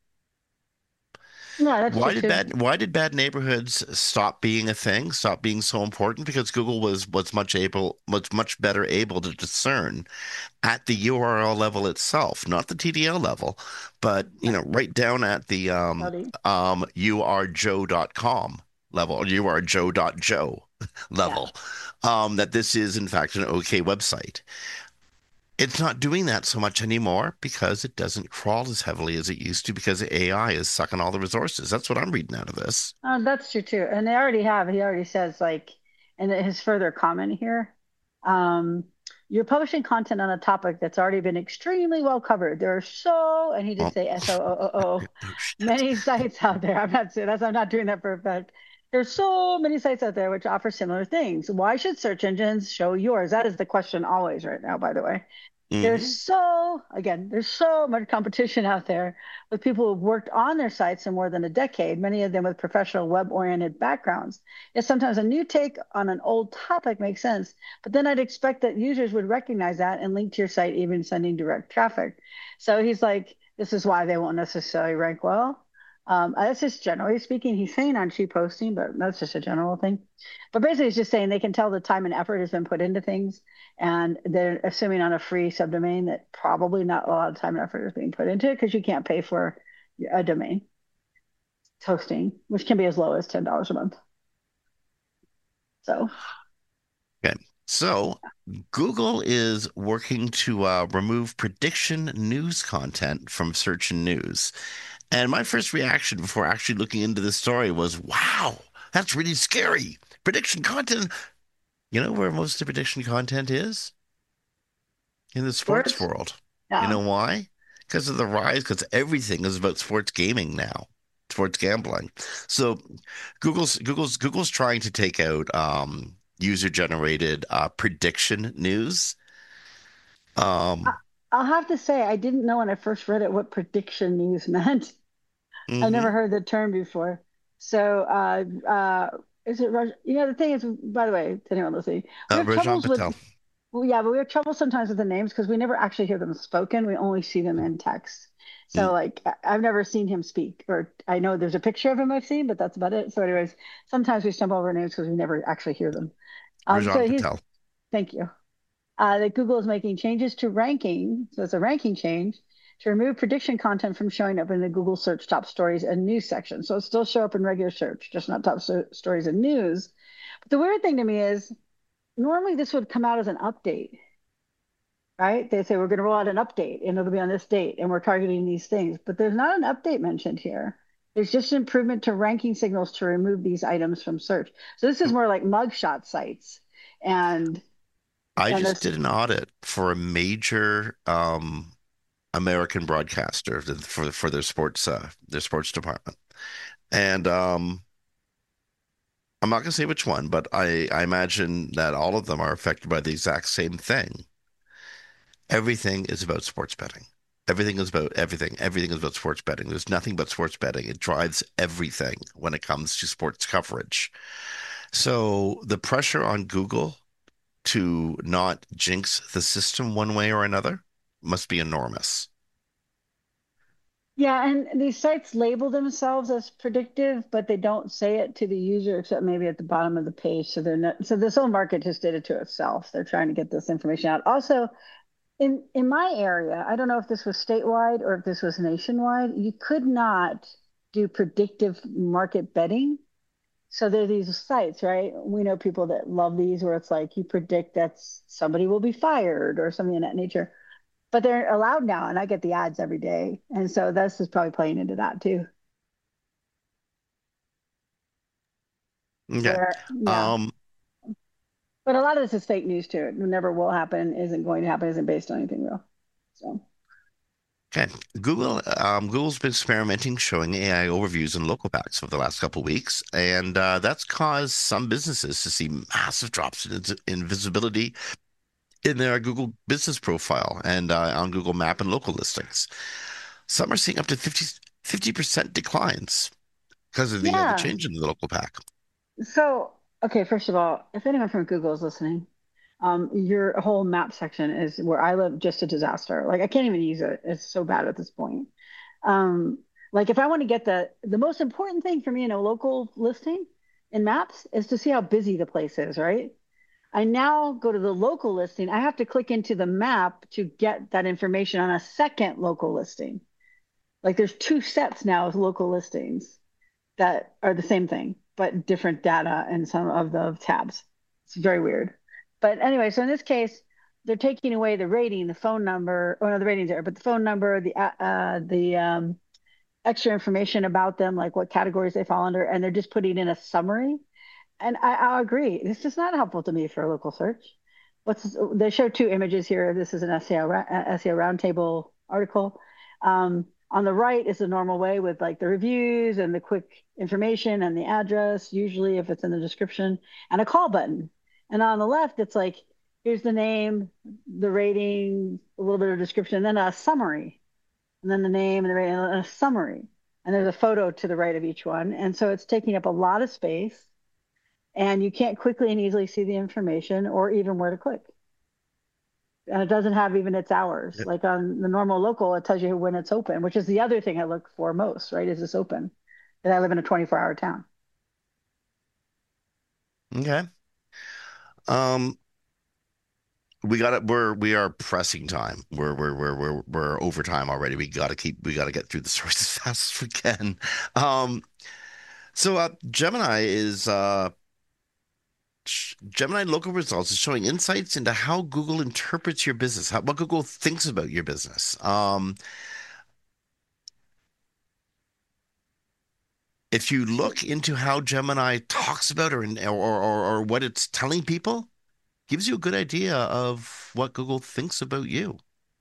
Yeah, that's true Why did too. bad why did bad neighborhoods stop being a thing, stop being so important? Because Google was was much able much much better able to discern at the U R L level itself, not the T D L level, but you Right. know, right down at the um Cloudy. um you are joe dot com level, or you are joe dot joe Yeah. level, um, that this is in fact an okay website. It's not doing that so much anymore because it doesn't crawl as heavily as it used to because A I is sucking all the resources. That's what I'm reading out of this. Oh, that's true too. And they already have. He already says like, and his further comment here, um, you're publishing content on a topic that's already been extremely well covered. There are so, and he did Well, say S O O O O, no shit. many sites out there. I'm not saying that's I'm not doing that for a fact. There's so many sites out there which offer similar things. Why should search engines show yours? That is the question always right now, by the way. There's Hmm. so, again, there's so much competition out there with people who've worked on their sites for more than a decade, many of them with professional web-oriented backgrounds. Yet sometimes a new take on an old topic makes sense, but then I'd expect that users would recognize that and link to your site, even sending direct traffic. So he's like, this is why they won't necessarily rank well. Um, that's just generally speaking. He's saying on cheap hosting, but that's just a general thing. But basically, he's just saying they can tell the time and effort has been put into things, and they're assuming on a free subdomain that probably not a lot of time and effort is being put into it because you can't pay for a domain hosting, which can be as low as ten dollars a month. So, Okay. So Google is working to uh, remove prediction news content from search and news. And my first reaction before actually looking into this story was, wow, that's really scary. Prediction content. You know where most of the prediction content is? In the sports sports, world. You yeah. know why? Because of the rise, because everything is about sports gaming now, sports gambling. So Google's Google's Google's trying to take out um, user generated uh, prediction news. I, Um, I'll have to say, I didn't know when I first read it what prediction news meant. I never mhm. heard the term before. So, uh, uh, is it, Raj- you know, the thing is, by the way, to anyone listening, we uh, have Rajan troubles with Patel. Well, yeah, but we have trouble sometimes with the names because we never actually hear them spoken. We only see them in text. So, Mm, like, I- I've never seen him speak, or I know there's a picture of him I've seen, but that's about it. So, anyways, sometimes we stumble over names because we never actually hear them. Um, so Rajan he's, Patel. thank you. Uh, that Google is making changes to ranking. So it's a ranking change to remove prediction content from showing up in the Google search top stories and news section. So it still show up in regular search, just not top so- stories and news. But the weird thing to me is normally this would come out as an update, right? They say we're going to roll out an update and it'll be on this date and we're targeting these things, but there's not an update mentioned here. There's just an improvement to ranking signals to remove these items from search. So this is more like mugshot sites and I And just this, did an audit for a major um, American broadcaster for for their sports uh, their sports department, and um, I'm not going to say which one, but I I imagine that all of them are affected by the exact same thing. Everything is about sports betting. Everything is about everything. Everything is about sports betting. There's nothing but sports betting. It drives everything when it comes to sports coverage. So the pressure on Google to not jinx the system one way or another must be enormous. yeah, and these sites label themselves as predictive, but they don't say it to the user except maybe at the bottom of the page. So they're not, so this whole market just did it to itself. They're trying to get this information out. Also, in in my area, I don't know if this was statewide or if this was nationwide, you could not do predictive market betting. So there are these sites, right? We know people that love these where it's like you predict that somebody will be fired or something in that nature. But they're allowed now, and I get the ads every day. And so this is probably playing into that too. Okay. Where, yeah. Um, But a lot of this is fake news too. It never will happen, isn't going to happen, isn't based on anything real. So okay. Google, um, Google's been experimenting showing A I overviews in local packs over the last couple of weeks, and uh, that's caused some businesses to see massive drops in, in visibility in their Google business profile and uh, on Google Map and local listings. Some are seeing up to fifty, fifty percent declines because of the uh, the yeah. change in the local pack. So okay, first of all, if anyone from Google is listening, um, your whole map section is where I live just a disaster. Like I can't even use it. It's so bad at this point. Um, like if I want to get the the most important thing for me in a local listing in maps is to see how busy the place is, right? I now go to the local listing. I have to click into the map to get that information on a second local listing. Like there's two sets now of local listings that are the same thing, but different data in some of the tabs. It's very weird. But anyway, so in this case, they're taking away the rating, the phone number, or no, the ratings there, but the phone number, the uh, uh, the um, extra information about them, like what categories they fall under, and they're just putting in a summary. And I, I'll agree, this is not helpful to me for a local search. What's they show two images here. This is an S E O S E O roundtable article. Um, on the right is the normal way with like the reviews and the quick information and the address, usually if it's in the description, and a call button. And on the left, it's like here's the name, the rating, a little bit of description, and then a summary, and then the name and the rating, and a summary. And there's a photo to the right of each one. And so it's taking up a lot of space, and you can't quickly and easily see the information or even where to click. And it doesn't have even its hours. Yep. Like on the normal local, it tells you when it's open, which is the other thing I look for most, right? Is this open? And I live in a twenty-four hour town. Okay. Um, we got it. We're we are pressing time. We're we're we're we're we're over time already. We got to keep. We got to get through the stories as fast as we can. Um, so uh, Gemini is uh, Gemini local results is showing insights into how Google interprets your business, how, what Google thinks about your business. Um, if you look into how Gemini talks about or, or or or what it's telling people, gives you a good idea of what Google thinks about you.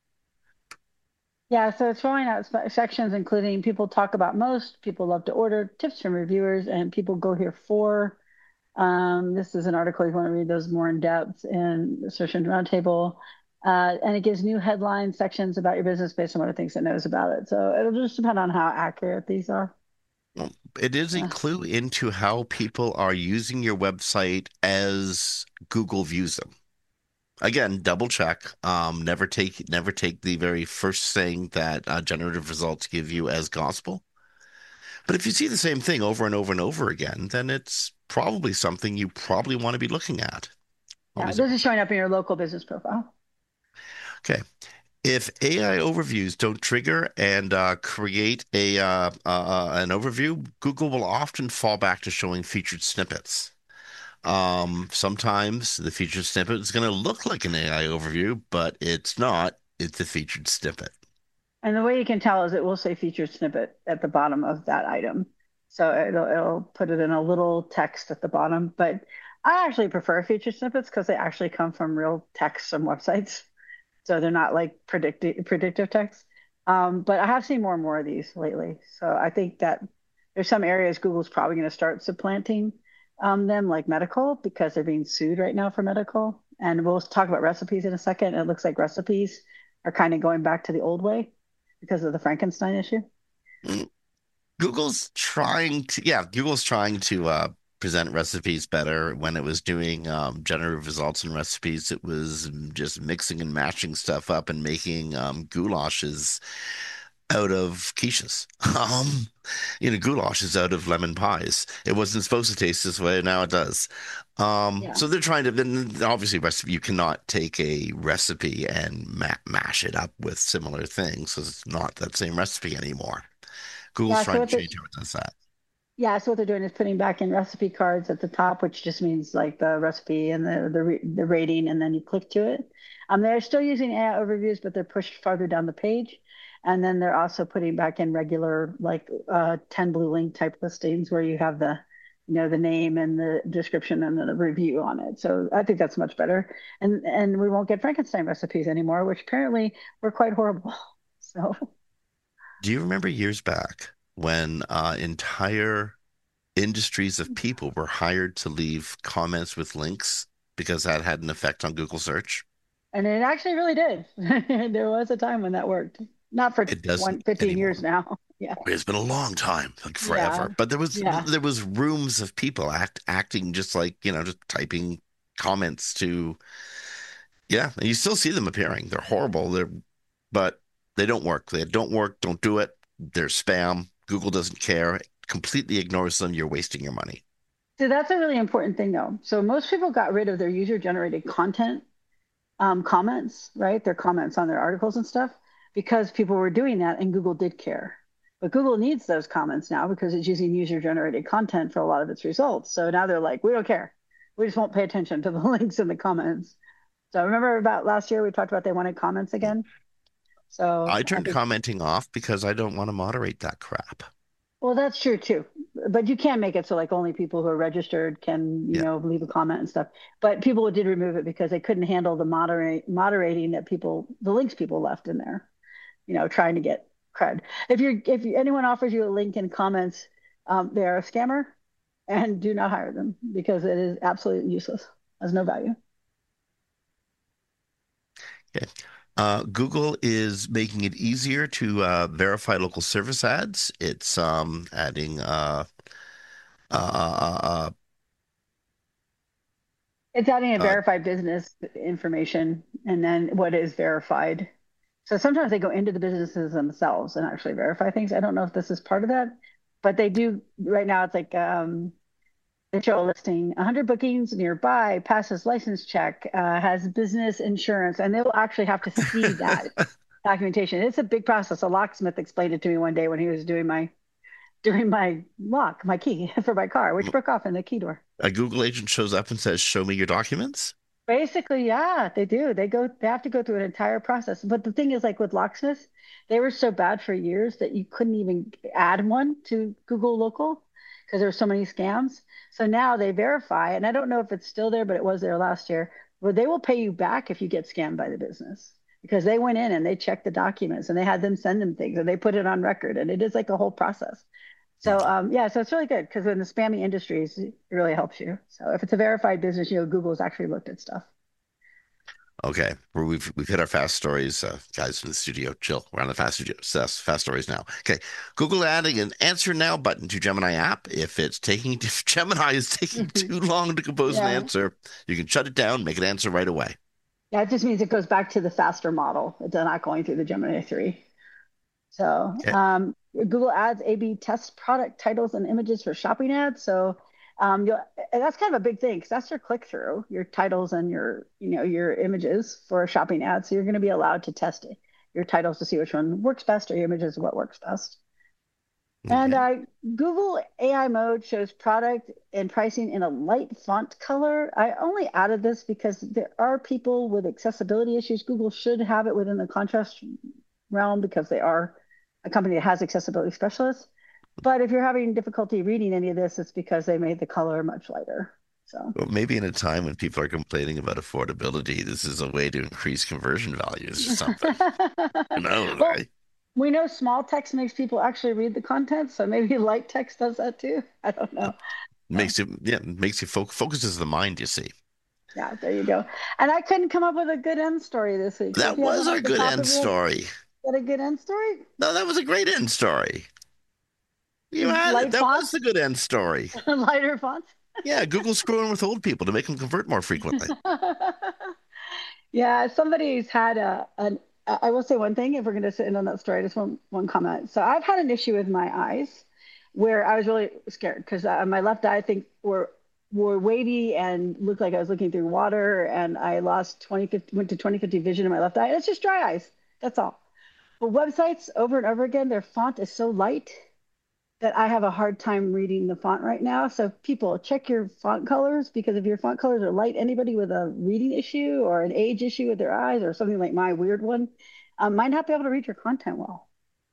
Yeah, so it's throwing out sections including people talk about most, people love to order, tips from reviewers, and people go here for. Um, this is an article if you want to read those more in depth in the Search Engine Roundtable. Uh, and it gives new headline sections about your business based on what it thinks it knows about it. So it'll just depend on how accurate these are. Well, it is a Uh, clue into how people are using your website as Google views them. Again, double check. Um, never take never take the very first thing that uh, generative results give you as gospel. But if you see the same thing over and over and over again, then it's probably something you probably want to be looking at. I'll yeah, use it. this is showing up in your local business profile. Okay. If A I overviews don't trigger and uh, create a uh, uh, uh, an overview, Google will often fall back to showing featured snippets. Um, sometimes the featured snippet is going to look like an A I overview, but it's not. It's a featured snippet. And the way you can tell is it will say featured snippet at the bottom of that item. So it'll, it'll put it in a little text at the bottom. But I actually prefer feature snippets because they actually come from real text from websites. So they're not like predictive predictive text. Um, but I have seen more and more of these lately. So I think that there's some areas Google's probably going to start supplanting um, them, like medical, because they're being sued right now for medical. And we'll talk about recipes in a second. It looks like recipes are kind of going back to the old way because of the Frankenstein issue. Mm, Google's trying to, yeah, Google's trying to uh, present recipes better. When it was doing um, generative results in recipes, it was just mixing and matching stuff up and making um, goulashes out of quiches. Um, you know, goulash is out of lemon pies. It wasn't supposed to taste this way, now it does. Um, Yeah. so they're trying to, then obviously, recipe you cannot take a recipe and ma mash it up with similar things because it's not that same recipe anymore. Google's Yeah. So trying to what the change how it does that. Yeah, so what they're doing is putting back in recipe cards at the top, which just means like the recipe and the the, the rating, and then you click to it. Um, they're still using A I overviews, but they're pushed farther down the page. And then they're also putting back in regular like uh, ten blue link type listings where you have the, you know, the name and the description and then the review on it. So I think that's much better. And and we won't get Frankenstein recipes anymore, which apparently were quite horrible. So Do you remember years back when uh, entire industries of people were hired to leave comments with links because that had an effect on Google search? And it actually really did. There was a time when that worked. Not for It one, doesn't fifteen anymore. years now. Yeah. It's been a long time, like Yeah. forever. But there was Yeah. there was rooms of people act acting just like, you know, just typing comments to, yeah, and you still see them appearing. They're horrible. They're but they don't work. They don't work, don't do it. They're spam. Google doesn't care. It completely ignores them. You're wasting your money. So that's a really important thing, though. So most people got rid of their user generated content um, comments, right? Their comments on their articles and stuff, because people were doing that and Google did care. But Google needs those comments now because it's using user generated content for a lot of its results. So now they're like, we don't care. We just won't pay attention to the links in the comments. So remember about last year we talked about they wanted comments again. So I I turned think commenting off because I don't want to moderate that crap. Well, that's true too. But you can make it so like only people who are registered can, you Yeah. know, leave a comment and stuff. But people did remove it because they couldn't handle the moderate moderating that people, the links people left in there, you know, trying to get cred. If you're, if you, anyone offers you a link in comments, um, they're a scammer and do not hire them because it is absolutely useless, has no value. Okay. Uh, Google is making it easier to uh, verify local service ads. It's um, adding uh, uh, uh, uh, It's adding a uh, verified business information and then what is verified. So sometimes they go into the businesses themselves and actually verify things. I don't know if this is part of that, but they do right now. It's like um, they show a listing, one hundred bookings nearby, passes license check, uh, has business insurance, and they'll actually have to see that documentation. It's a big process. A locksmith explained it to me one day when he was doing my doing my lock, my key for my car, which broke off in the key door. a Google agent shows up and says, "Show me your documents." Basically, yeah, they do. They go, they have to go through an entire process. But the thing is, like with locksmiths, they were so bad for years that you couldn't even add one to Google Local because there were so many scams. So now they verify, and I don't know if it's still there, but it was there last year, where they will pay you back if you get scammed by the business because they went in and they checked the documents and they had them send them things and they put it on record, and it is like a whole process. So um, yeah, so it's really good because in the spammy industries, it really helps you. So if it's a verified business, you know, Google's actually looked at stuff. Okay, we're, we've we've hit our fast stories, uh, guys in the studio. Chill, we're on the fast studio, fast, fast stories now. Okay, Google adding an answer now button to Gemini app. If it's taking if Gemini is taking too long to compose an Yeah. answer, you can shut it down, make it answer right away. Yeah, it just means it goes back to the faster model. It's not going through the Gemini three. So Okay, um, Google Ads A B test product titles and images for shopping ads. So um, you'll, and that's kind of a big thing because that's your click through, your titles and your you know your images for a shopping ad. So you're going to be allowed to test it, your titles to see which one works best or your images what works best. And okay. uh, Google A I mode shows product and pricing in a light font color. I only added this because there are people with accessibility issues. Google should have it within the contrast realm because they are a company that has accessibility specialists. But if you're having difficulty reading any of this, it's because they made the color much lighter. So Well, maybe in a time when people are complaining about affordability, this is a way to increase conversion values or something. Who knows, well, right? we know small text makes people actually read the content, so maybe light text does that too. I don't know. So Makes you, yeah, makes you fo focuses the mind, you see. yeah, there you go. And I couldn't come up with a good end story this week. So if That you have was one our off the good top end of your head, story. got a good end story? No, that was a great end story. You had it. Light That was fonts, the good end story. lighter fonts. Yeah, Google's screwing with old people to make them convert more frequently. Yeah, somebody's had a an. I will say one thing if we're going to sit in on that story, just one one comment. So I've had an issue with my eyes, where I was really scared because uh, my left eye I think were were wavy and looked like I was looking through water, and I lost twenty fifty went to twenty fifty vision in my left eye. And it's just dry eyes. That's all. But websites over and over again, their font is so light that I have a hard time reading the font right now. So people check your font colors because if your font colors are light, anybody with a reading issue or an age issue with their eyes or something like my weird one um, might not be able to read your content well.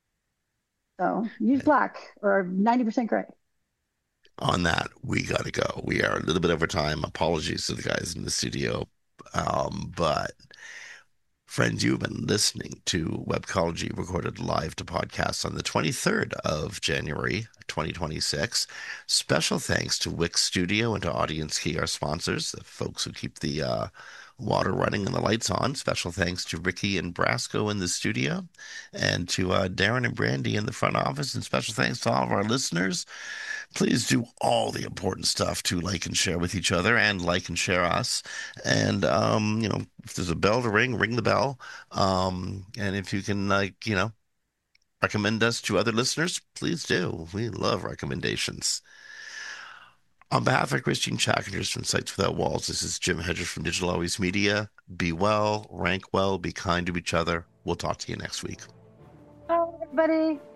So use black or ninety percent gray. On that, we got to go. We are a little bit over time. Apologies to the guys in the studio. Um, but friends, you've been listening to Webcology recorded live to podcast on the twenty-third of January, twenty twenty-six. Special thanks to Wix Studio and to Audience Key, our sponsors, the folks who keep the uh, water running and the lights on. Special thanks to Ricky and Brasco in the studio and to uh, Darren and Brandy in the front office. And special thanks to all of our listeners. Please do all the important stuff to like and share with each other and like and share us. And, um, you know, if there's a bell to ring, ring the bell. Um, and if you can, like, you know, recommend us to other listeners, please do. We love recommendations. On behalf of Christine Chakenders from Sites Without Walls, this is Jim Hedges from Digital Always Media. Be well, rank well, be kind to each other. We'll talk to you next week. Bye, everybody.